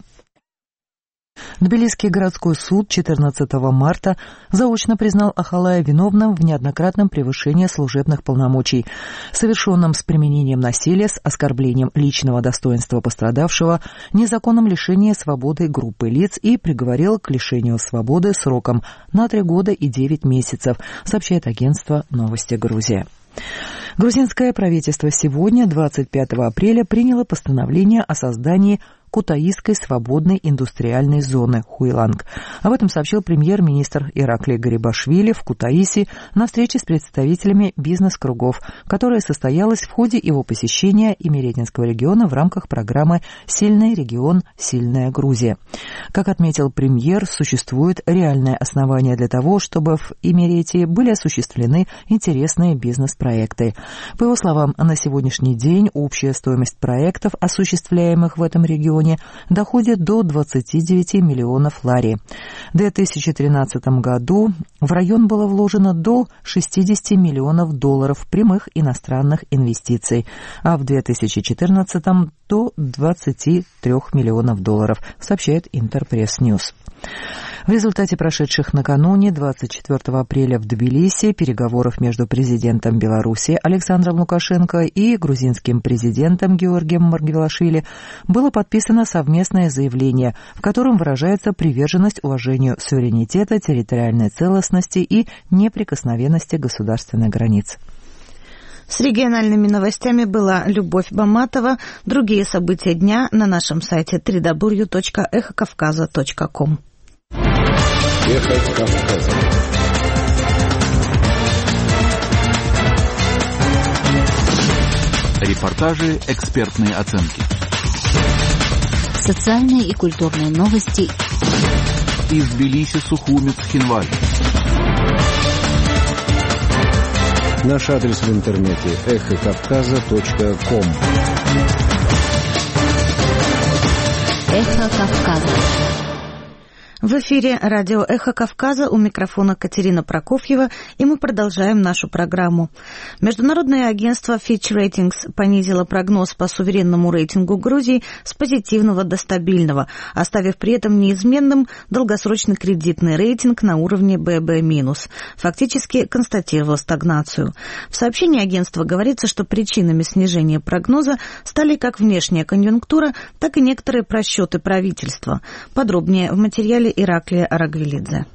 S2: Тбилисский городской суд четырнадцатого марта заочно признал Ахалая виновным в неоднократном превышении служебных полномочий, совершенном с применением насилия, с оскорблением личного достоинства пострадавшего, незаконном лишении свободы группы лиц и приговорил к лишению свободы сроком на три года и девять месяцев, сообщает агентство «Новости Грузия». Грузинское правительство сегодня, двадцать пятого апреля, приняло постановление о создании Кутаисской свободной индустриальной зоны Хуйланг. Об этом сообщил премьер-министр Ираклий Гарибашвили в Кутаиси на встрече с представителями бизнес-кругов, которая состоялась в ходе его посещения Имеретинского региона в рамках программы «Сильный регион. Сильная Грузия». Как отметил премьер, существует реальное основание для того, чтобы в Имеретии были осуществлены интересные бизнес-проекты. По его словам, на сегодняшний день общая стоимость проектов, осуществляемых в этом регионе, доходит до двадцати девяти миллионов лари. В две тысячи тринадцатом году в район было вложено до шестидесяти миллионов долларов прямых иностранных инвестиций, а в две тысячи четырнадцатом до двадцати трёх миллионов долларов, сообщает Интерпресс Ньюс. В результате прошедших накануне, двадцать четвёртого апреля в Тбилиси, переговоров между президентом Беларуси Александром Лукашенко и грузинским президентом Георгием Маргвелашвили было подписано совместное заявление, в котором выражается приверженность уважению суверенитета, территориальной целостности и неприкосновенности государственных границ.
S1: С региональными новостями была Любовь Баматова. Другие события дня на нашем сайте дабл ю дабл ю дабл ю точка эхо кавказа точка ком.
S7: Эхо Кавказа. Репортажи, экспертные оценки.
S3: Социальные и культурные новости.
S7: Из Тбилиси, Сухуми, Цхинваль. Наш адрес в интернете эхо кавказа точка ком.
S3: Эхо Кавказа.
S1: В эфире радио «Эхо Кавказа», у микрофона Катерина Прокофьева, и мы продолжаем нашу программу. Международное агентство Fitch Ratings понизило прогноз по суверенному рейтингу Грузии с позитивного до стабильного, оставив при этом неизменным долгосрочный кредитный рейтинг на уровне бэ бэ минус. Фактически констатировал стагнацию. В сообщении агентства говорится, что причинами снижения прогноза стали как внешняя конъюнктура, так и некоторые просчеты правительства. Подробнее в материале Ираклия Арагвелидзе.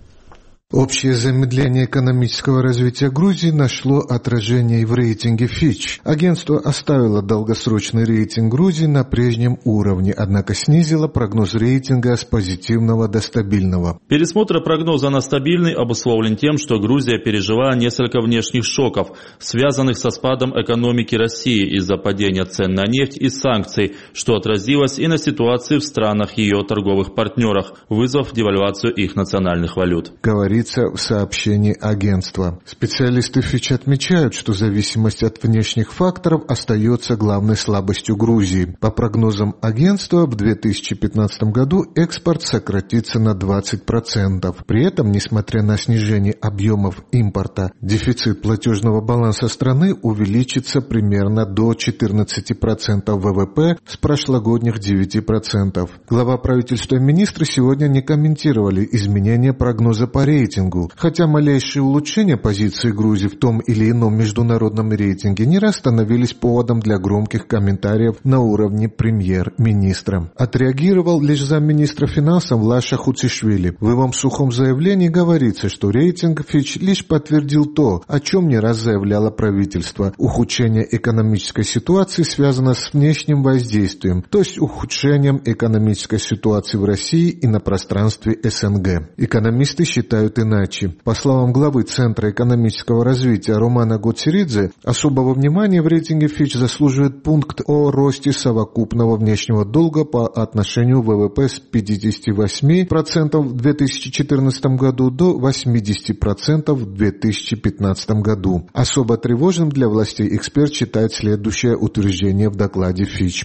S15: Общее замедление экономического развития Грузии нашло отражение и в рейтинге Fitch. Агентство оставило долгосрочный рейтинг Грузии на прежнем уровне, однако снизило прогноз рейтинга с позитивного до стабильного.
S16: Пересмотр прогноза на стабильный обусловлен тем, что Грузия пережила несколько внешних шоков, связанных со спадом экономики России из-за падения цен на нефть и санкций, что отразилось и на ситуации в странах ее торговых партнерах, вызвав девальвацию их национальных валют.
S15: Говорит в сообщении агентства. Специалисты Fitch отмечают, что зависимость от внешних факторов остается главной слабостью Грузии. По прогнозам агентства, в две тысячи пятнадцатом году экспорт сократится на двадцать процентов. При этом, несмотря на снижение объемов импорта, дефицит платежного баланса страны увеличится примерно до четырнадцати процентов вэ вэ пэ с прошлогодних девяти процентов. Глава правительства и министры сегодня не комментировали изменения прогноза по рейтингу. Хотя малейшие улучшения позиции Грузии в том или ином международном рейтинге не раз становились поводом для громких комментариев на уровне премьер-министра. Отреагировал лишь замминистра финансов Лаша Хуцишвили. В его сухом заявлении говорится, что рейтинг Fitch лишь подтвердил то, о чем не раз заявляло правительство. Ухудшение экономической ситуации связано с внешним воздействием, то есть ухудшением экономической ситуации в России и на пространстве эс эн гэ. Экономисты считают иначе. По словам главы Центра экономического развития Романа Гоцеридзе, особого внимания в рейтинге Fitch заслуживает пункт о росте совокупного внешнего долга по отношению вэ вэ пэ с пятидесяти восьми процентов в две тысячи четырнадцатом году до восьмидесяти процентов в две тысячи пятнадцатом году. Особо тревожным для властей эксперт считает следующее утверждение в докладе Fitch.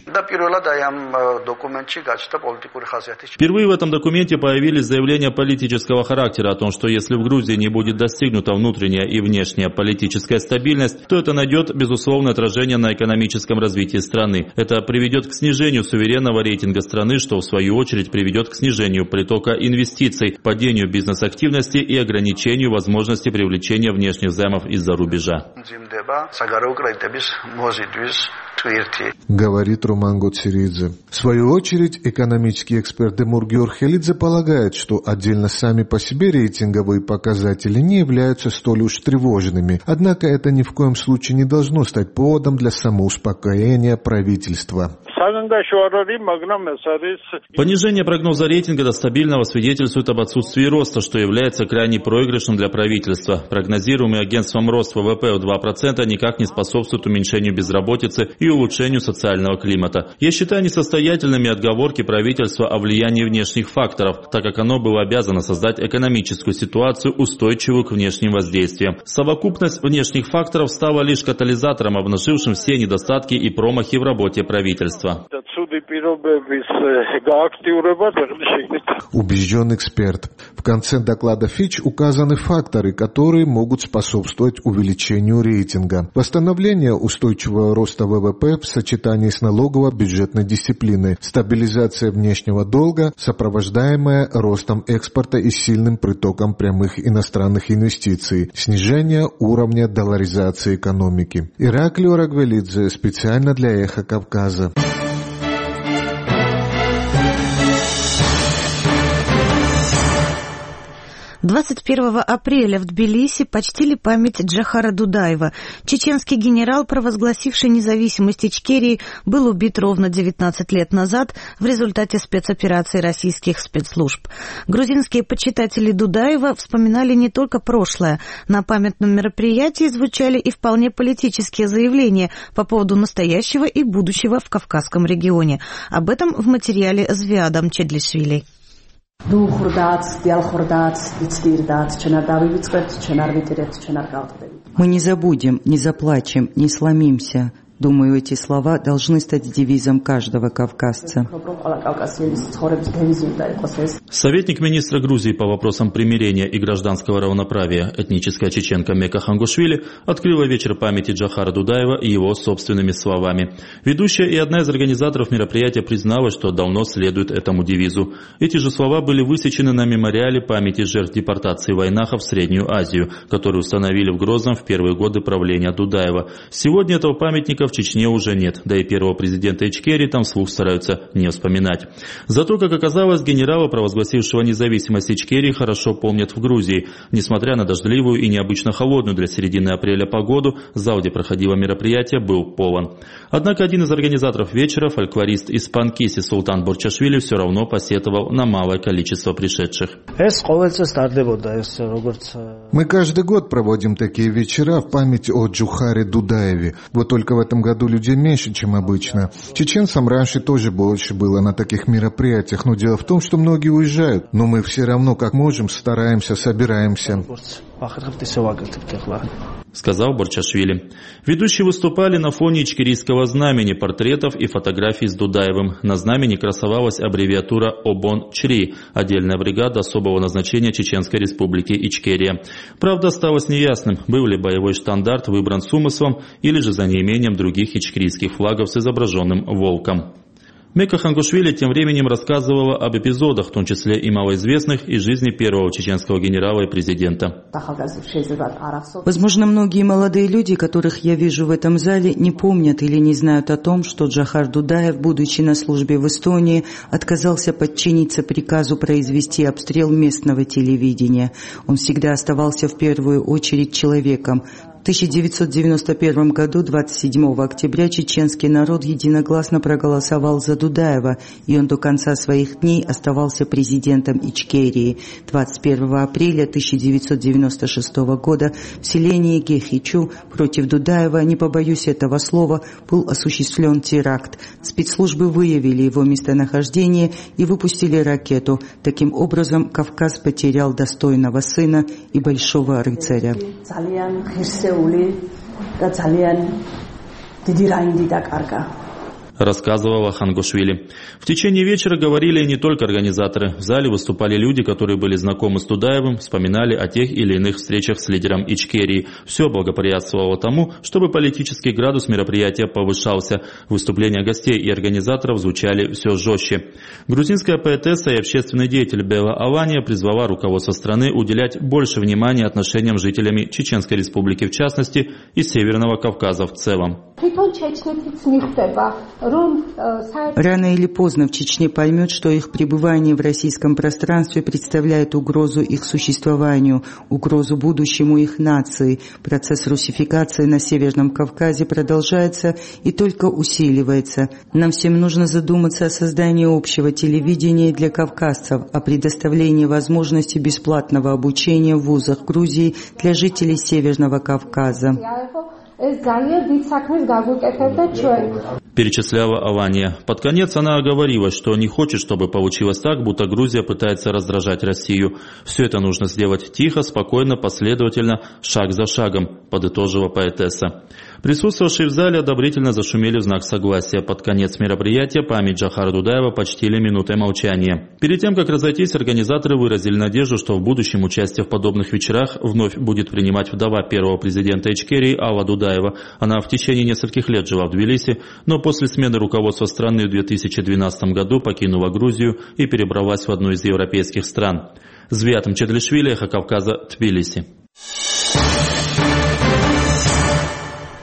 S16: Впервые в этом документе появились заявления политического характера о том, что если в Грузии не будет достигнута внутренняя и внешняя политическая стабильность, то это найдет безусловное отражение на экономическом развитии страны. Это приведет к снижению суверенного рейтинга страны, что в свою очередь приведет к снижению притока инвестиций, падению бизнес-активности и ограничению возможности привлечения внешних займов из-за рубежа.
S15: Говорит Роман Гоцеридзе. В свою очередь, экономический эксперт Эмур Георхелидзе полагает, что отдельно сами по себе рейтинговые показатели не являются столь уж тревожными. Однако это ни в коем случае не должно стать поводом для самоуспокоения правительства.
S16: Понижение прогноза рейтинга до стабильного свидетельствует об отсутствии роста, что является крайне проигрышным для правительства. Прогнозируемый агентством рост вэ вэ пэ в два процента никак не способствует уменьшению безработицы и улучшению социального климата. Я считаю несостоятельными отговорки правительства о влиянии внешних факторов, так как оно было обязано создать экономическую ситуацию, устойчивую к внешним воздействиям. Совокупность внешних факторов стала лишь катализатором, обнажившим все недостатки и промахи в работе правительства.
S15: Убежден эксперт. В конце доклада Fitch указаны факторы, которые могут способствовать увеличению рейтинга. Восстановление устойчивого роста вэ вэ пэ в сочетании с налогово-бюджетной дисциплиной, стабилизация внешнего долга, сопровождаемая ростом экспорта и сильным притоком прямых иностранных инвестиций, снижение уровня долларизации экономики. Ираклио Арагвелидзе специально для «Эхо Кавказа».
S1: двадцать первого апреля в Тбилиси почтили память Джохара Дудаева. Чеченский генерал, провозгласивший независимость Ичкерии, был убит ровно девятнадцать лет назад в результате спецоперации российских спецслужб. Грузинские почитатели Дудаева вспоминали не только прошлое. На памятном мероприятии звучали и вполне политические заявления по поводу настоящего и будущего в Кавказском регионе. Об этом в материале Звиадом Чедлишвили.
S17: Мы не забудем, не заплачем, не сломимся. Думаю, эти слова должны стать девизом каждого кавказца.
S16: Советник министра Грузии по вопросам примирения и гражданского равноправия, этническая чеченка Мека Хангушвили, открыла вечер памяти Джохара Дудаева его собственными словами. Ведущая и одна из организаторов мероприятия призналась, что давно следует этому девизу. Эти же слова были высечены на мемориале памяти жертв депортации войнахов в Среднюю Азию, который установили в Грозном в первые годы правления Дудаева. Сегодня этого памятника в Чечне уже нет, да и первого президента Ичкерии там вслух стараются не вспоминать. Зато, как оказалось, генерала, провозгласившего независимость Ичкерии, хорошо помнят в Грузии. Несмотря на дождливую и необычно холодную для середины апреля погоду, зал, где проходило мероприятие, был полон. Однако один из организаторов вечера, фольклорист из Панкиси Султан Борчашвили, все равно посетовал на малое количество пришедших.
S15: Мы каждый год проводим такие вечера в память о Джохаре Дудаеве. Вот только в этом году людей меньше, чем обычно. Чеченцам раньше тоже больше было на таких мероприятиях, но дело в том, что многие уезжают. Но мы все равно, как можем, стараемся, собираемся.
S16: Сказал Борчашвили. Ведущие выступали на фоне ичкерийского знамени, портретов и фотографий с Дудаевым. На знамени красовалась аббревиатура ОБОН-ЧРИ, отдельная бригада особого назначения Чеченской Республики Ичкерия. Правда, осталось неясным, был ли боевой штандарт выбран с умыслом или же за неимением других ичкерийских флагов с изображенным волком. Мека Хангушвили тем временем рассказывала об эпизодах, в том числе и малоизвестных, из жизни первого чеченского генерала и президента.
S17: Возможно, многие молодые люди, которых я вижу в этом зале, не помнят или не знают о том, что Джохар Дудаев, будучи на службе в Эстонии, отказался подчиниться приказу произвести обстрел местного телевидения. Он всегда оставался в первую очередь человеком. В тысяча девятьсот девяносто первом году, двадцать седьмого октября, чеченский народ единогласно проголосовал за Дудаева, и он до конца своих дней оставался президентом Ичкерии. двадцать первого апреля тысяча девятьсот девяносто шестого года в селении Гехичу против Дудаева, не побоюсь этого слова, был осуществлен теракт. Спецслужбы выявили его местонахождение и выпустили ракету. Таким образом, Кавказ потерял достойного сына и большого рыцаря.
S16: Рассказывала Хангушвили. В течение вечера говорили не только организаторы. В зале выступали люди, которые были знакомы с Дудаевым, вспоминали о тех или иных встречах с лидером Ичкерии. Все благоприятствовало тому, чтобы политический градус мероприятия повышался. Выступления гостей и организаторов звучали все жестче. Грузинская поэтесса и общественный деятель Бела Алания призвала руководство страны уделять больше внимания отношениям с жителями Чеченской Республики в частности и Северного Кавказа в целом.
S17: Рано или поздно в Чечне поймет, что их пребывание в российском пространстве представляет угрозу их существованию, угрозу будущему их нации. Процесс русификации на Северном Кавказе продолжается и только усиливается. Нам всем нужно задуматься о создании общего телевидения для кавказцев, о предоставлении возможности бесплатного обучения в вузах Грузии для жителей Северного Кавказа.
S16: Перечисляла Алания. Под конец она оговорилась, что не хочет, чтобы получилось так, будто Грузия пытается раздражать Россию. Все это нужно сделать тихо, спокойно, последовательно, шаг за шагом, подытожила поэтесса. Присутствовавшие в зале одобрительно зашумели в знак согласия. Под конец мероприятия память Джохара Дудаева почтили минутой молчания. Перед тем, как разойтись, организаторы выразили надежду, что в будущем участие в подобных вечерах вновь будет принимать вдова первого президента Ичкерии Алла Дудаева. Она в течение нескольких лет жила в Тбилиси, но после смены руководства страны в две тысячи двенадцатом году покинула Грузию и перебралась в одну из европейских стран. Звиатом Чедлишвили, Эхо Кавказа, Тбилиси.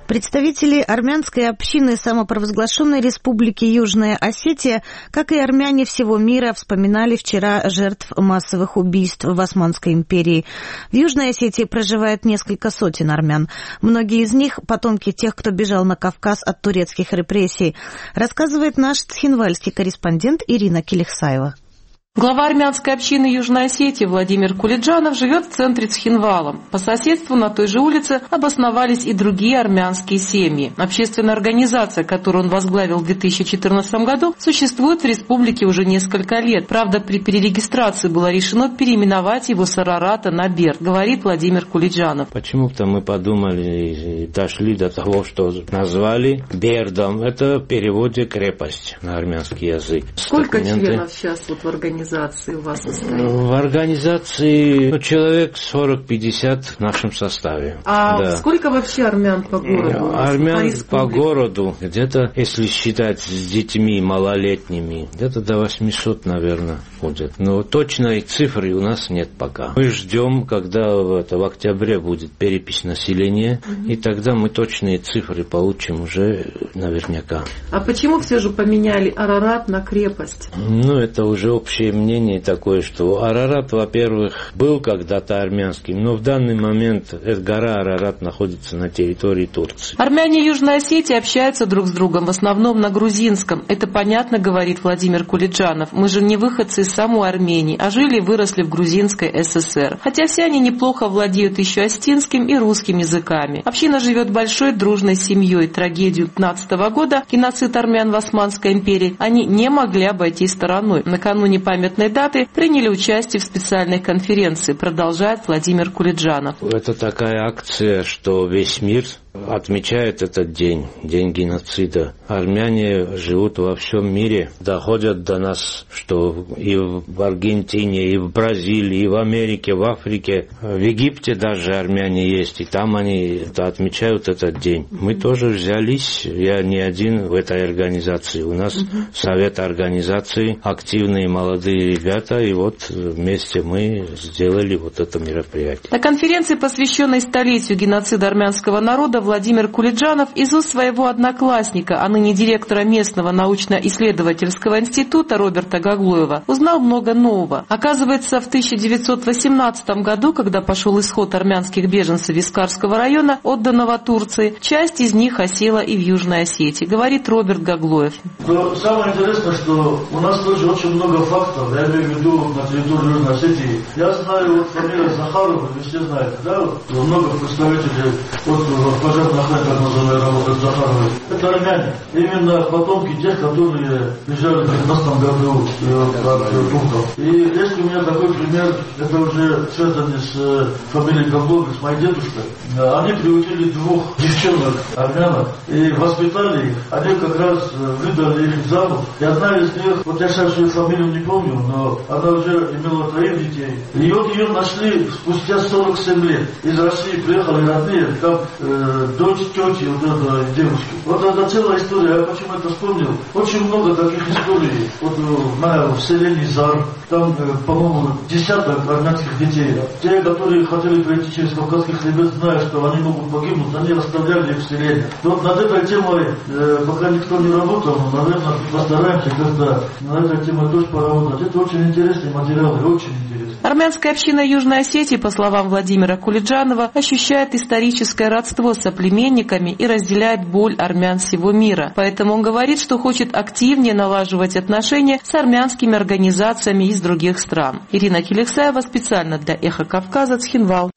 S1: Представители армянской общины самопровозглашенной республики Южная Осетия, как и армяне всего мира, вспоминали вчера жертв массовых убийств в Османской империи. В Южной Осетии проживает несколько сотен армян. Многие из них – потомки тех, кто бежал на Кавказ от турецких репрессий, рассказывает наш цхинвальский корреспондент Ирина Келихсаева.
S18: Глава армянской общины Южной Осетии Владимир Кулиджанов живет в центре Цхинвала. По соседству на той же улице обосновались и другие армянские семьи. Общественная организация, которую он возглавил в две тысячи четырнадцатом году, существует в республике уже несколько лет. Правда, при перерегистрации было решено переименовать его с Арарата на Берд, говорит Владимир Кулиджанов.
S19: Почему-то мы подумали и дошли до того, что назвали Бердом. Это в переводе крепость на армянский язык.
S18: Сколько
S19: Документы...
S18: членов сейчас вот в организации? Организации у вас состоит?
S19: В организации ну, человек сорок-пятьдесят в нашем составе.
S18: А
S19: да.
S18: Сколько вообще армян по городу?
S19: Армян по, по городу где-то, если считать с детьми малолетними, где-то до восьмисот, наверное, ходят. Но точной цифры у нас нет пока. Мы ждем, когда это, в октябре будет перепись населения, угу. и тогда мы точные цифры получим уже наверняка.
S18: А почему все же поменяли Арарат на крепость?
S19: Ну, это уже общее мнение такое, что Арарат, во-первых, был когда-то армянским, но в данный момент эта гора Арарат находится на территории Турции.
S18: Армяне Южной Осетии общаются друг с другом в основном на грузинском. Это понятно, говорит Владимир Кулиджанов. Мы же не выходцы из самой Армении, а жили и выросли в грузинской ССР. Хотя все они неплохо владеют еще остинским и русским языками. Община живет большой дружной семьей. Трагедию пятнадцатого года, геноцид армян в Османской империи, они не могли обойти стороной. Накануне памятной даты приняли участие в специальной конференции, продолжает Владимир Кулиджанов.
S19: Это такая акция, что весь мир отмечает этот день, день геноцида. Армяне живут во всем мире, доходят до нас, что и в Аргентине, и в Бразилии, и в Америке, в Африке, в Египте даже армяне есть, и там они отмечают этот день. Мы тоже взялись, я не один в этой организации, у нас совет организации, активные молодые ребята, и вот вместе мы сделали вот это мероприятие.
S18: На конференции, посвященной столетию геноцида армянского народа, Владимир Кулиджанов из уст своего одноклассника, а ныне директора местного научно-исследовательского института Роберта Гаглоева, узнал много нового. Оказывается, в тысяча девятьсот восемнадцатом году, когда пошел исход армянских беженцев из Карского района, отданного Турции, часть из них осела и в Южной Осетии, говорит Роберт Гаглоев.
S20: Но самое интересное, что у нас тоже очень много фактов, я имею в виду на территории Южной Осетии. Я знаю вот фамилия Захарова, вы все знаете, да? Много представителей от пожарной охраны, как называют, работают Захаровой. Это армяне. Именно потомки тех, которые приезжали в девятнадцатом году от турков. И есть у меня такой пример, это уже связано с фамилией Гаглоева, с моей дедушкой. Они приучили двух девчонок армянок и воспитали их. Они как раз выдали их замуж. И одна из них, вот я сейчас ее фамилию не помню, но она уже имела троих детей. И вот ее нашли спустя сорок семь лет. Из России приехали родные, там э, дочь тети вот этой девушки. Вот это целая история. Я почему это вспомнил? Очень много таких историй. Вот в, в селении Зар, там, э, по-моему, десяток армянских детей. Те, которые хотели пройти через Кавказский хребет, зная, что они могут погибнуть, они оставляли их в селении. Вот над этой темой, э, пока никто не работал, но, наверное, постараемся как-то на этой теме тоже поработать. Это очень интересные материалы, очень интересные.
S18: Армянская община Южной Осетии, по словам Владимира Кулиджанова, ощущает историческое родство с соплеменниками и разделяет боль армян всего мира. Поэтому он говорит, что хочет активнее налаживать отношения с армянскими организациями из других стран. Ирина Келихсаева специально для «Эхо Кавказа», Цхинвал.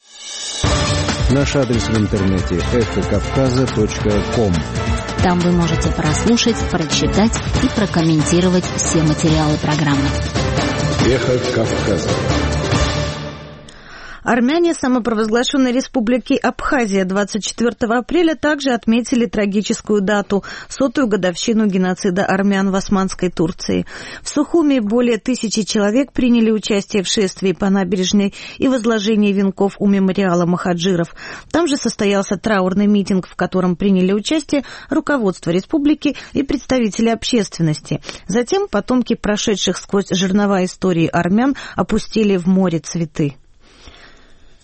S7: Наш адрес в интернете эхо кавказа точка ком.
S21: Там вы можете прослушать, прочитать и прокомментировать все материалы программы.
S7: «Эхо Кавказа».
S1: Армяне самопровозглашенной республики Абхазия двадцать четвёртого апреля также отметили трагическую дату – сотую годовщину геноцида армян в Османской Турции. В Сухуми более тысячи человек приняли участие в шествии по набережной и возложении венков у мемориала махаджиров. Там же состоялся траурный митинг, в котором приняли участие руководство республики и представители общественности. Затем потомки прошедших сквозь жернова истории армян опустили в море цветы.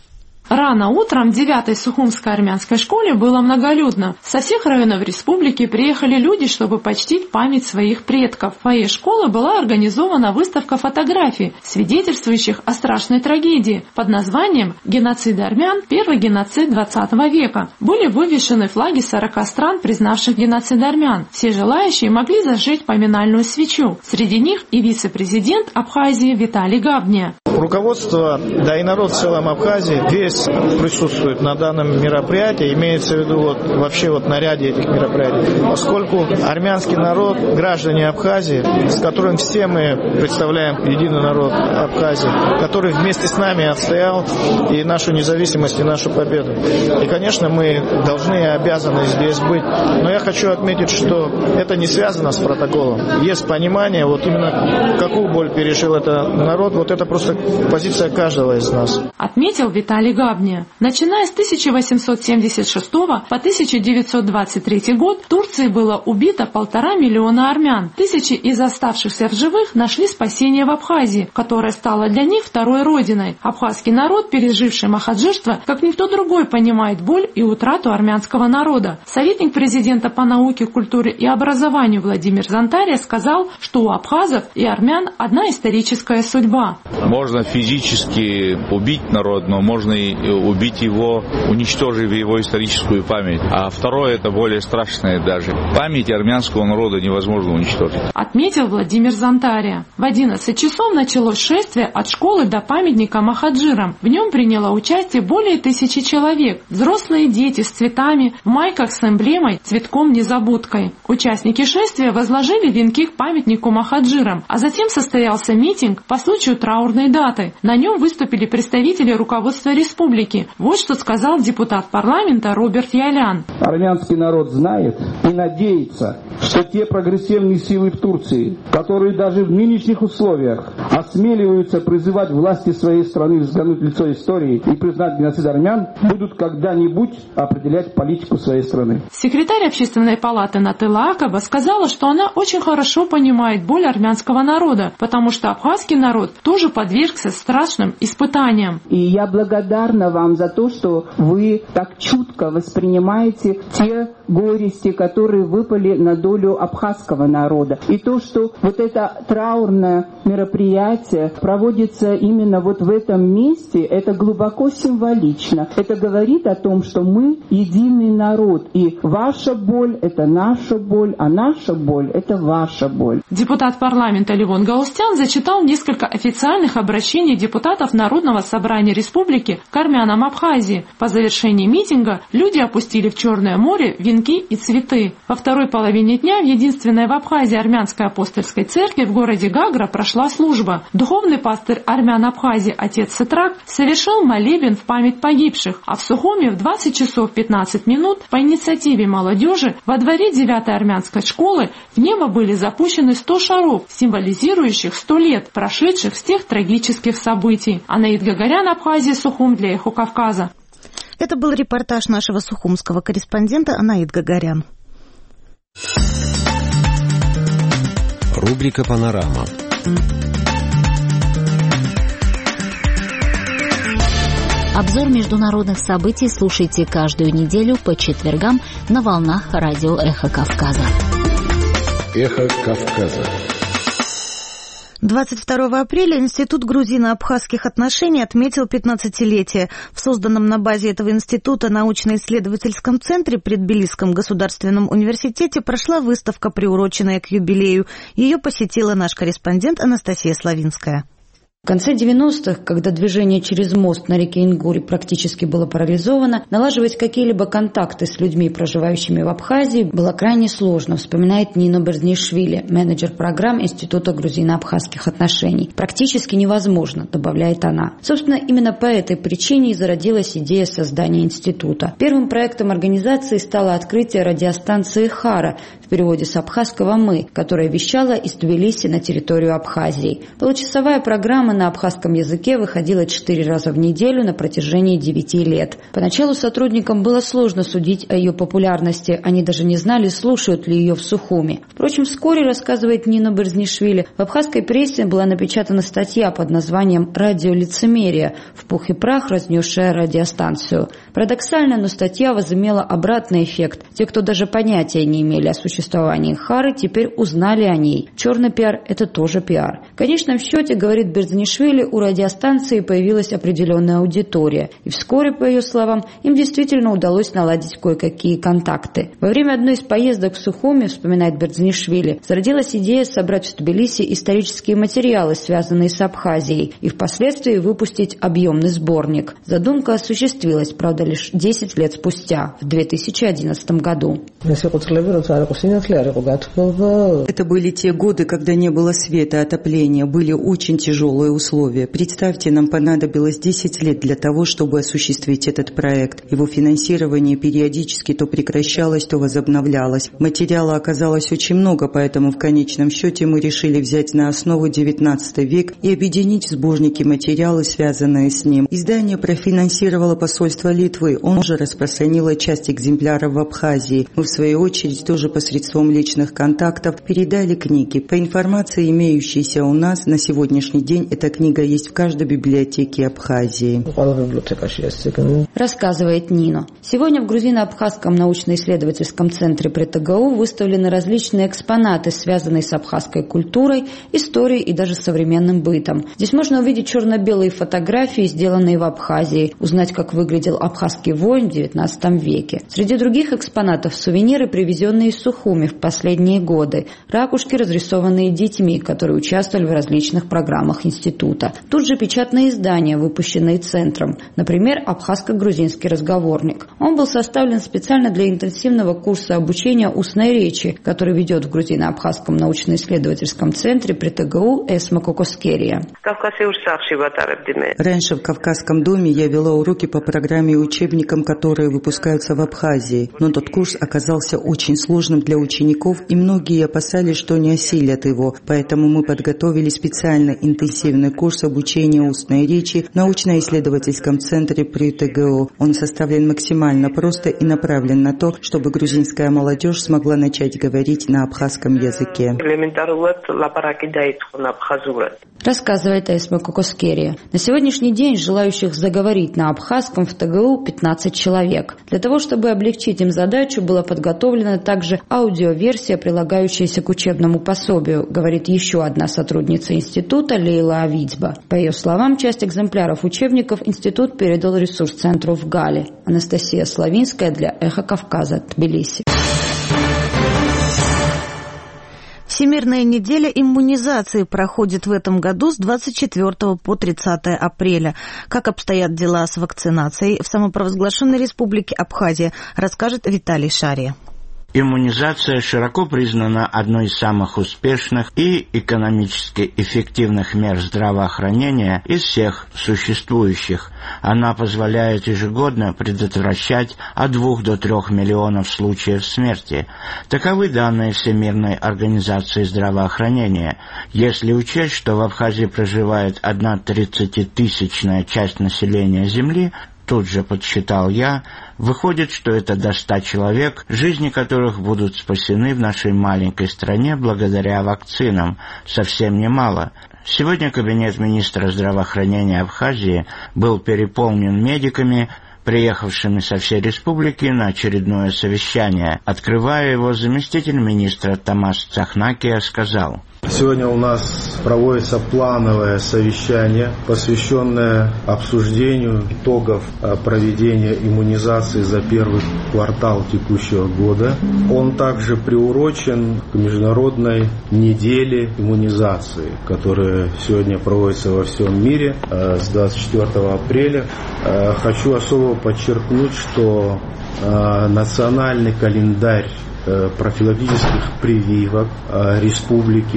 S6: Рано утром в девятой Сухумской армянской школе было многолюдно. Со всех районов республики приехали люди, чтобы почтить память своих предков. В фойе школы была организована выставка фотографий, свидетельствующих о страшной трагедии под названием «Геноцид армян. Первый геноцид двадцатого века». Были вывешены флаги сорока стран, признавших геноцид армян. Все желающие могли зажечь поминальную свечу. Среди них и вице-президент Абхазии Виталий Габния.
S22: Руководство, да и народ в целом Абхазии весь присутствует на данном мероприятии, имеется в виду вот, вообще вот на ряде этих мероприятий, поскольку армянский народ, граждане Абхазии, с которым все мы представляем единый народ Абхазии, который вместе с нами отстоял и нашу независимость, и нашу победу. И, конечно, мы должны и обязаны здесь быть. Но я хочу отметить, что это не связано с протоколом. Есть понимание, вот именно какую боль пережил этот народ, вот это просто позиция каждого из нас.
S6: Отметил Виталий Габния. Начиная с тысяча восемьсот семьдесят шестого по тысяча девятьсот двадцать третий год в Турции было убито полтора миллиона армян. Тысячи из оставшихся в живых нашли спасение в Абхазии, которая стала для них второй родиной. Абхазский народ, переживший махаджирство, как никто другой понимает боль и утрату армянского народа. Советник президента по науке, культуре и образованию Владимир Зантария сказал, что у абхазов и армян одна историческая судьба.
S23: Можно физически убить народ, но можно и убить его, уничтожив его историческую память. А второе, это более страшное даже. Память армянского народа невозможно уничтожить.
S6: Отметил Владимир Зантария. В одиннадцать часов началось шествие от школы до памятника махаджирам. В нем приняло участие более тысячи человек. Взрослые дети с цветами, в майках с эмблемой «Цветком-незабудкой». Участники шествия возложили венки к памятнику махаджирам, а затем состоялся митинг по случаю траурной даты. На нем выступили представители руководства республики. Вот что сказал депутат парламента Роберт Ялян.
S24: Армянский народ знает и надеется, что те прогрессивные силы в Турции, которые даже в нынешних условиях осмеливаются призывать власти своей страны взглянуть в лицо истории и признать геноцид армян, будут когда-нибудь определять политику своей страны.
S6: Секретарь общественной палаты Натыла Акаба сказала, что она очень хорошо понимает боль армянского народа, потому что абхазский народ тоже подвергся страшным испытаниям.
S25: И я благодарна вам за то, что вы так чутко воспринимаете те горести, которые выпали на долю абхазского народа. И то, что вот это траурное мероприятие проводится именно вот в этом месте, это глубоко символично. Это говорит о том, что мы единый народ. И ваша боль – это наша боль, а наша боль – это ваша боль.
S6: Депутат парламента Левон Гаустян зачитал несколько официальных обращений депутатов Народного собрания республики к армянам Абхазии. По завершении митинга люди опустили в Черное море венки и цветы. Во второй половине дня в единственной в Абхазии армянской апостольской церкви в городе Гагра прошла служба. Духовный пастырь армян Абхазии отец Сетрак совершил молебен в память погибших, а в Сухуме в двадцать часов пятнадцать минут по инициативе молодежи во дворе девятой армянской школы в небо были запущены сто шаров, символизирующих сто лет, прошедших с тех трагических событий. Анаид Гагарян, Абхазия, Сухум для Эхо Кавказа.
S1: Это был репортаж нашего сухумского корреспондента Анаид Гагарян.
S7: Рубрика «Панорама».
S21: Обзор международных событий слушайте каждую неделю по четвергам на волнах радио «Эхо Кавказа».
S7: «Эхо Кавказа».
S1: двадцать второго апреля Институт грузино-абхазских отношений отметил пятнадцатилетие. В созданном на базе этого института научно-исследовательском центре при Тбилисском государственном университете прошла выставка, приуроченная к юбилею. Ее посетила наш корреспондент Анастасия Славинская.
S26: В конце девяностых, когда движение через мост на реке Ингури практически было парализовано, налаживать какие-либо контакты с людьми, проживающими в Абхазии, было крайне сложно, вспоминает Нина Берзнишвили, менеджер программ Института грузино-абхазских отношений. Практически невозможно, добавляет она. Собственно, именно по этой причине и зародилась идея создания института. Первым проектом организации стало открытие радиостанции «Хара», в переводе с абхазского «мы», которая вещала из Тбилиси на территорию Абхазии. Получасовая программа программа на абхазском языке выходила четыре раза в неделю на протяжении девяти лет. Поначалу сотрудникам было сложно судить о ее популярности, они даже не знали, слушают ли ее в Сухуми. Впрочем, вскоре, рассказывает Нино Берзнишвили, в абхазской прессе была напечатана статья под названием «Радио лицемерия», в пух и прах разнесшая радиостанцию. Парадоксально, но статья возымела обратный эффект. Те, кто даже понятия не имели о существовании Хары, теперь узнали о ней. Черный пиар – это тоже пиар. В конечном счете, говорит Берзнишвили, у радиостанции появилась определенная аудитория. И вскоре, по ее словам, им действительно удалось наладить кое-какие контакты. Во время одной из поездок в Сухуми, вспоминает Берзнишвили, зародилась идея собрать в Тбилиси исторические материалы, связанные с Абхазией, и впоследствии выпустить объемный сборник. Задумка осуществилась, правда, лишь десять лет спустя, в две тысячи одиннадцатом году.
S17: Это были те годы, когда не было света, отопления, были очень тяжелые условия. Представьте, нам понадобилось десять лет для того, чтобы осуществить этот проект. Его финансирование периодически то прекращалось, то возобновлялось. Материала оказалось очень много, поэтому в конечном счете мы решили взять на основу девятнадцатый век и объединить в сборнике материалы, связанные с ним. Издание профинансировало посольство Литвы, он же распространило часть экземпляров в Абхазии. Мы, в свою очередь, тоже посредством личных контактов передали книги. По информации, имеющейся у нас, на сегодняшний день эта книга есть в каждой библиотеке Абхазии.
S26: Рассказывает Нино. Сегодня в Грузино-Абхазском научно-исследовательском центре при ТГУ выставлены различные экспонаты, связанные с абхазской культурой, историей и даже современным бытом. Здесь можно увидеть черно-белые фотографии, сделанные в Абхазии, узнать, как выглядел абхазский воин в девятнадцатом веке. Среди других экспонатов сувениры, привезенные из Сухуми в последние годы, ракушки, разрисованные детьми, которые участвовали в различных программах института. Тут же печатные издания, выпущенные центром, например, «Абхазско-грузинский разговорник». Он был составлен специально для интенсивного курса обучения устной речи, который ведет в Грузино-Абхазском научно-исследовательском центре при ТГУ Эсма Кокоскерия.
S17: Раньше в Кавказском доме я вела уроки по программе и учебникам, которые выпускаются в Абхазии. Но тот курс оказался очень сложным для учеников, и многие опасались, что не осилят его. Поэтому мы подготовили специально интенсивный курс обучения устной речи в научно-исследовательском центре при ТГУ. Он составлен максимально просто и направлен на то, чтобы грузинская молодежь смогла начать говорить на абхазском языке.
S26: Рассказывает Эсма Кокоскерия. На сегодняшний день желающих заговорить на абхазском в ТГУ пятнадцать человек. Для того, чтобы облегчить им задачу, была подготовлена также аудиоверсия, прилагающаяся к учебному пособию, говорит еще одна сотрудница института Лейла Авидьба. По ее словам, часть экземпляров учебников институт передал ресурс-центру в Гале. Анастасия Славинская для «Эхо Кавказа», Тбилиси.
S1: Всемирная неделя иммунизации проходит в этом году с двадцать четвёртого по тридцатое апреля. Как обстоят дела с вакцинацией в самопровозглашенной республике Абхазия, расскажет Виталий Шария.
S4: Иммунизация широко признана одной из самых успешных и экономически эффективных мер здравоохранения из всех существующих. Она позволяет ежегодно предотвращать от двух до трех миллионов случаев смерти. Таковы данные Всемирной организации здравоохранения. Если учесть, что в Абхазии проживает одна тридцатитысячная часть населения Земли, тут же подсчитал я, выходит, что это до ста человек, жизни которых будут спасены в нашей маленькой стране благодаря вакцинам. Совсем немало. Сегодня кабинет министра здравоохранения Абхазии был переполнен медиками, приехавшими со всей республики на очередное совещание. Открывая его, заместитель министра Тамас Цахнакия сказал:
S5: Сегодня у нас проводится плановое совещание, посвященное обсуждению итогов проведения иммунизации за первый квартал текущего года. Он также приурочен к Международной неделе иммунизации, которая сегодня проводится во всем мире с двадцать четвёртого апреля. Хочу особо подчеркнуть, что национальный календарь профилактических прививок республики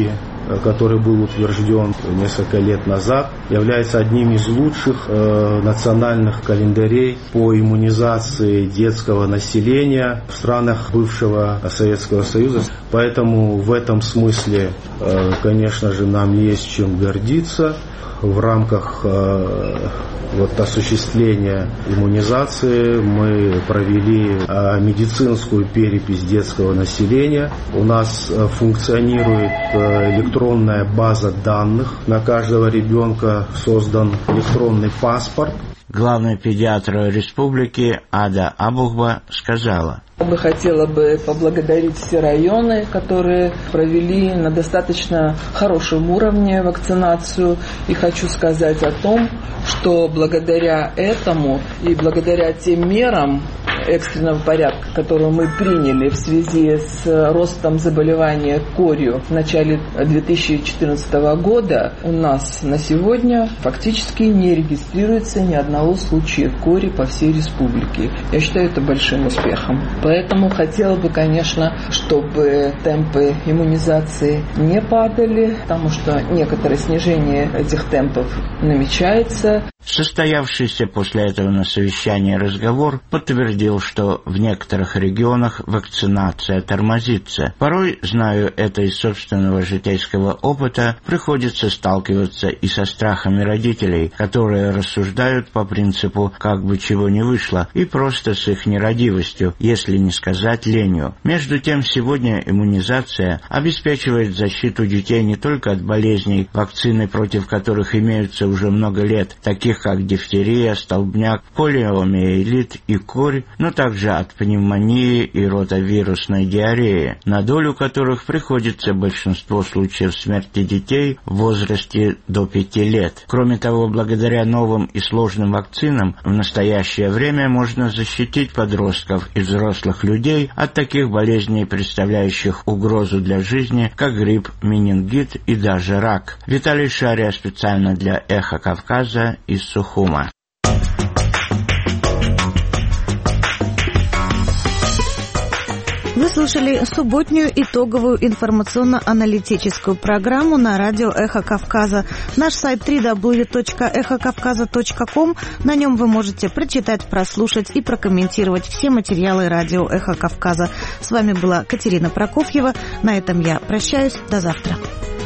S5: который был утвержден несколько лет назад, является одним из лучших э, национальных календарей по иммунизации детского населения в странах бывшего Советского Союза. Поэтому в этом смысле, э, конечно же, нам есть чем гордиться. В рамках э, вот, осуществления иммунизации мы провели э, медицинскую перепись детского населения. У нас э, функционирует э, электронная база данных. На каждого ребенка создан электронный паспорт.
S4: Главный педиатр республики Ада Абухба сказала:
S8: Я бы хотела бы поблагодарить все районы, которые провели на достаточно хорошем уровне вакцинацию. И хочу сказать о том, что благодаря этому и благодаря тем мерам экстренного порядка, которые мы приняли в связи с ростом заболевания корью в начале две тысячи четырнадцатого года, у нас на сегодня фактически не регистрируется ни одного случая кори по всей республике. Я считаю это большим успехом. Поэтому хотела бы, конечно, чтобы темпы иммунизации не падали, потому что некоторое снижение этих темпов намечается.
S4: Состоявшийся после этого на совещании разговор подтвердил, что в некоторых регионах вакцинация тормозится. Порой, знаю это из собственного житейского опыта, приходится сталкиваться и со страхами родителей, которые рассуждают по принципу «как бы чего не вышло», и просто с их нерадивостью, если не сказать ленью. Между тем, сегодня иммунизация обеспечивает защиту детей не только от болезней, вакцины против которых имеются уже много лет, таких как дифтерия, столбняк, полиомиелит и корь, но также от пневмонии и ротавирусной диареи, на долю которых приходится большинство случаев смерти детей в возрасте до пяти лет. Кроме того, благодаря новым и сложным вакцинам в настоящее время можно защитить подростков и взрослых людей от таких болезней, представляющих угрозу для жизни, как грипп, менингит и даже рак. Виталий Шария специально для «Эхо Кавказа» из Сухума.
S1: Вы слушали субботнюю итоговую информационно-аналитическую программу на радио «Эхо Кавказа». Наш сайт дабл ю дабл ю дабл ю точка эхо кавказа точка ком. На нем вы можете прочитать, прослушать и прокомментировать все материалы радио «Эхо Кавказа». С вами была Катерина Прокофьева. На этом я прощаюсь. До завтра.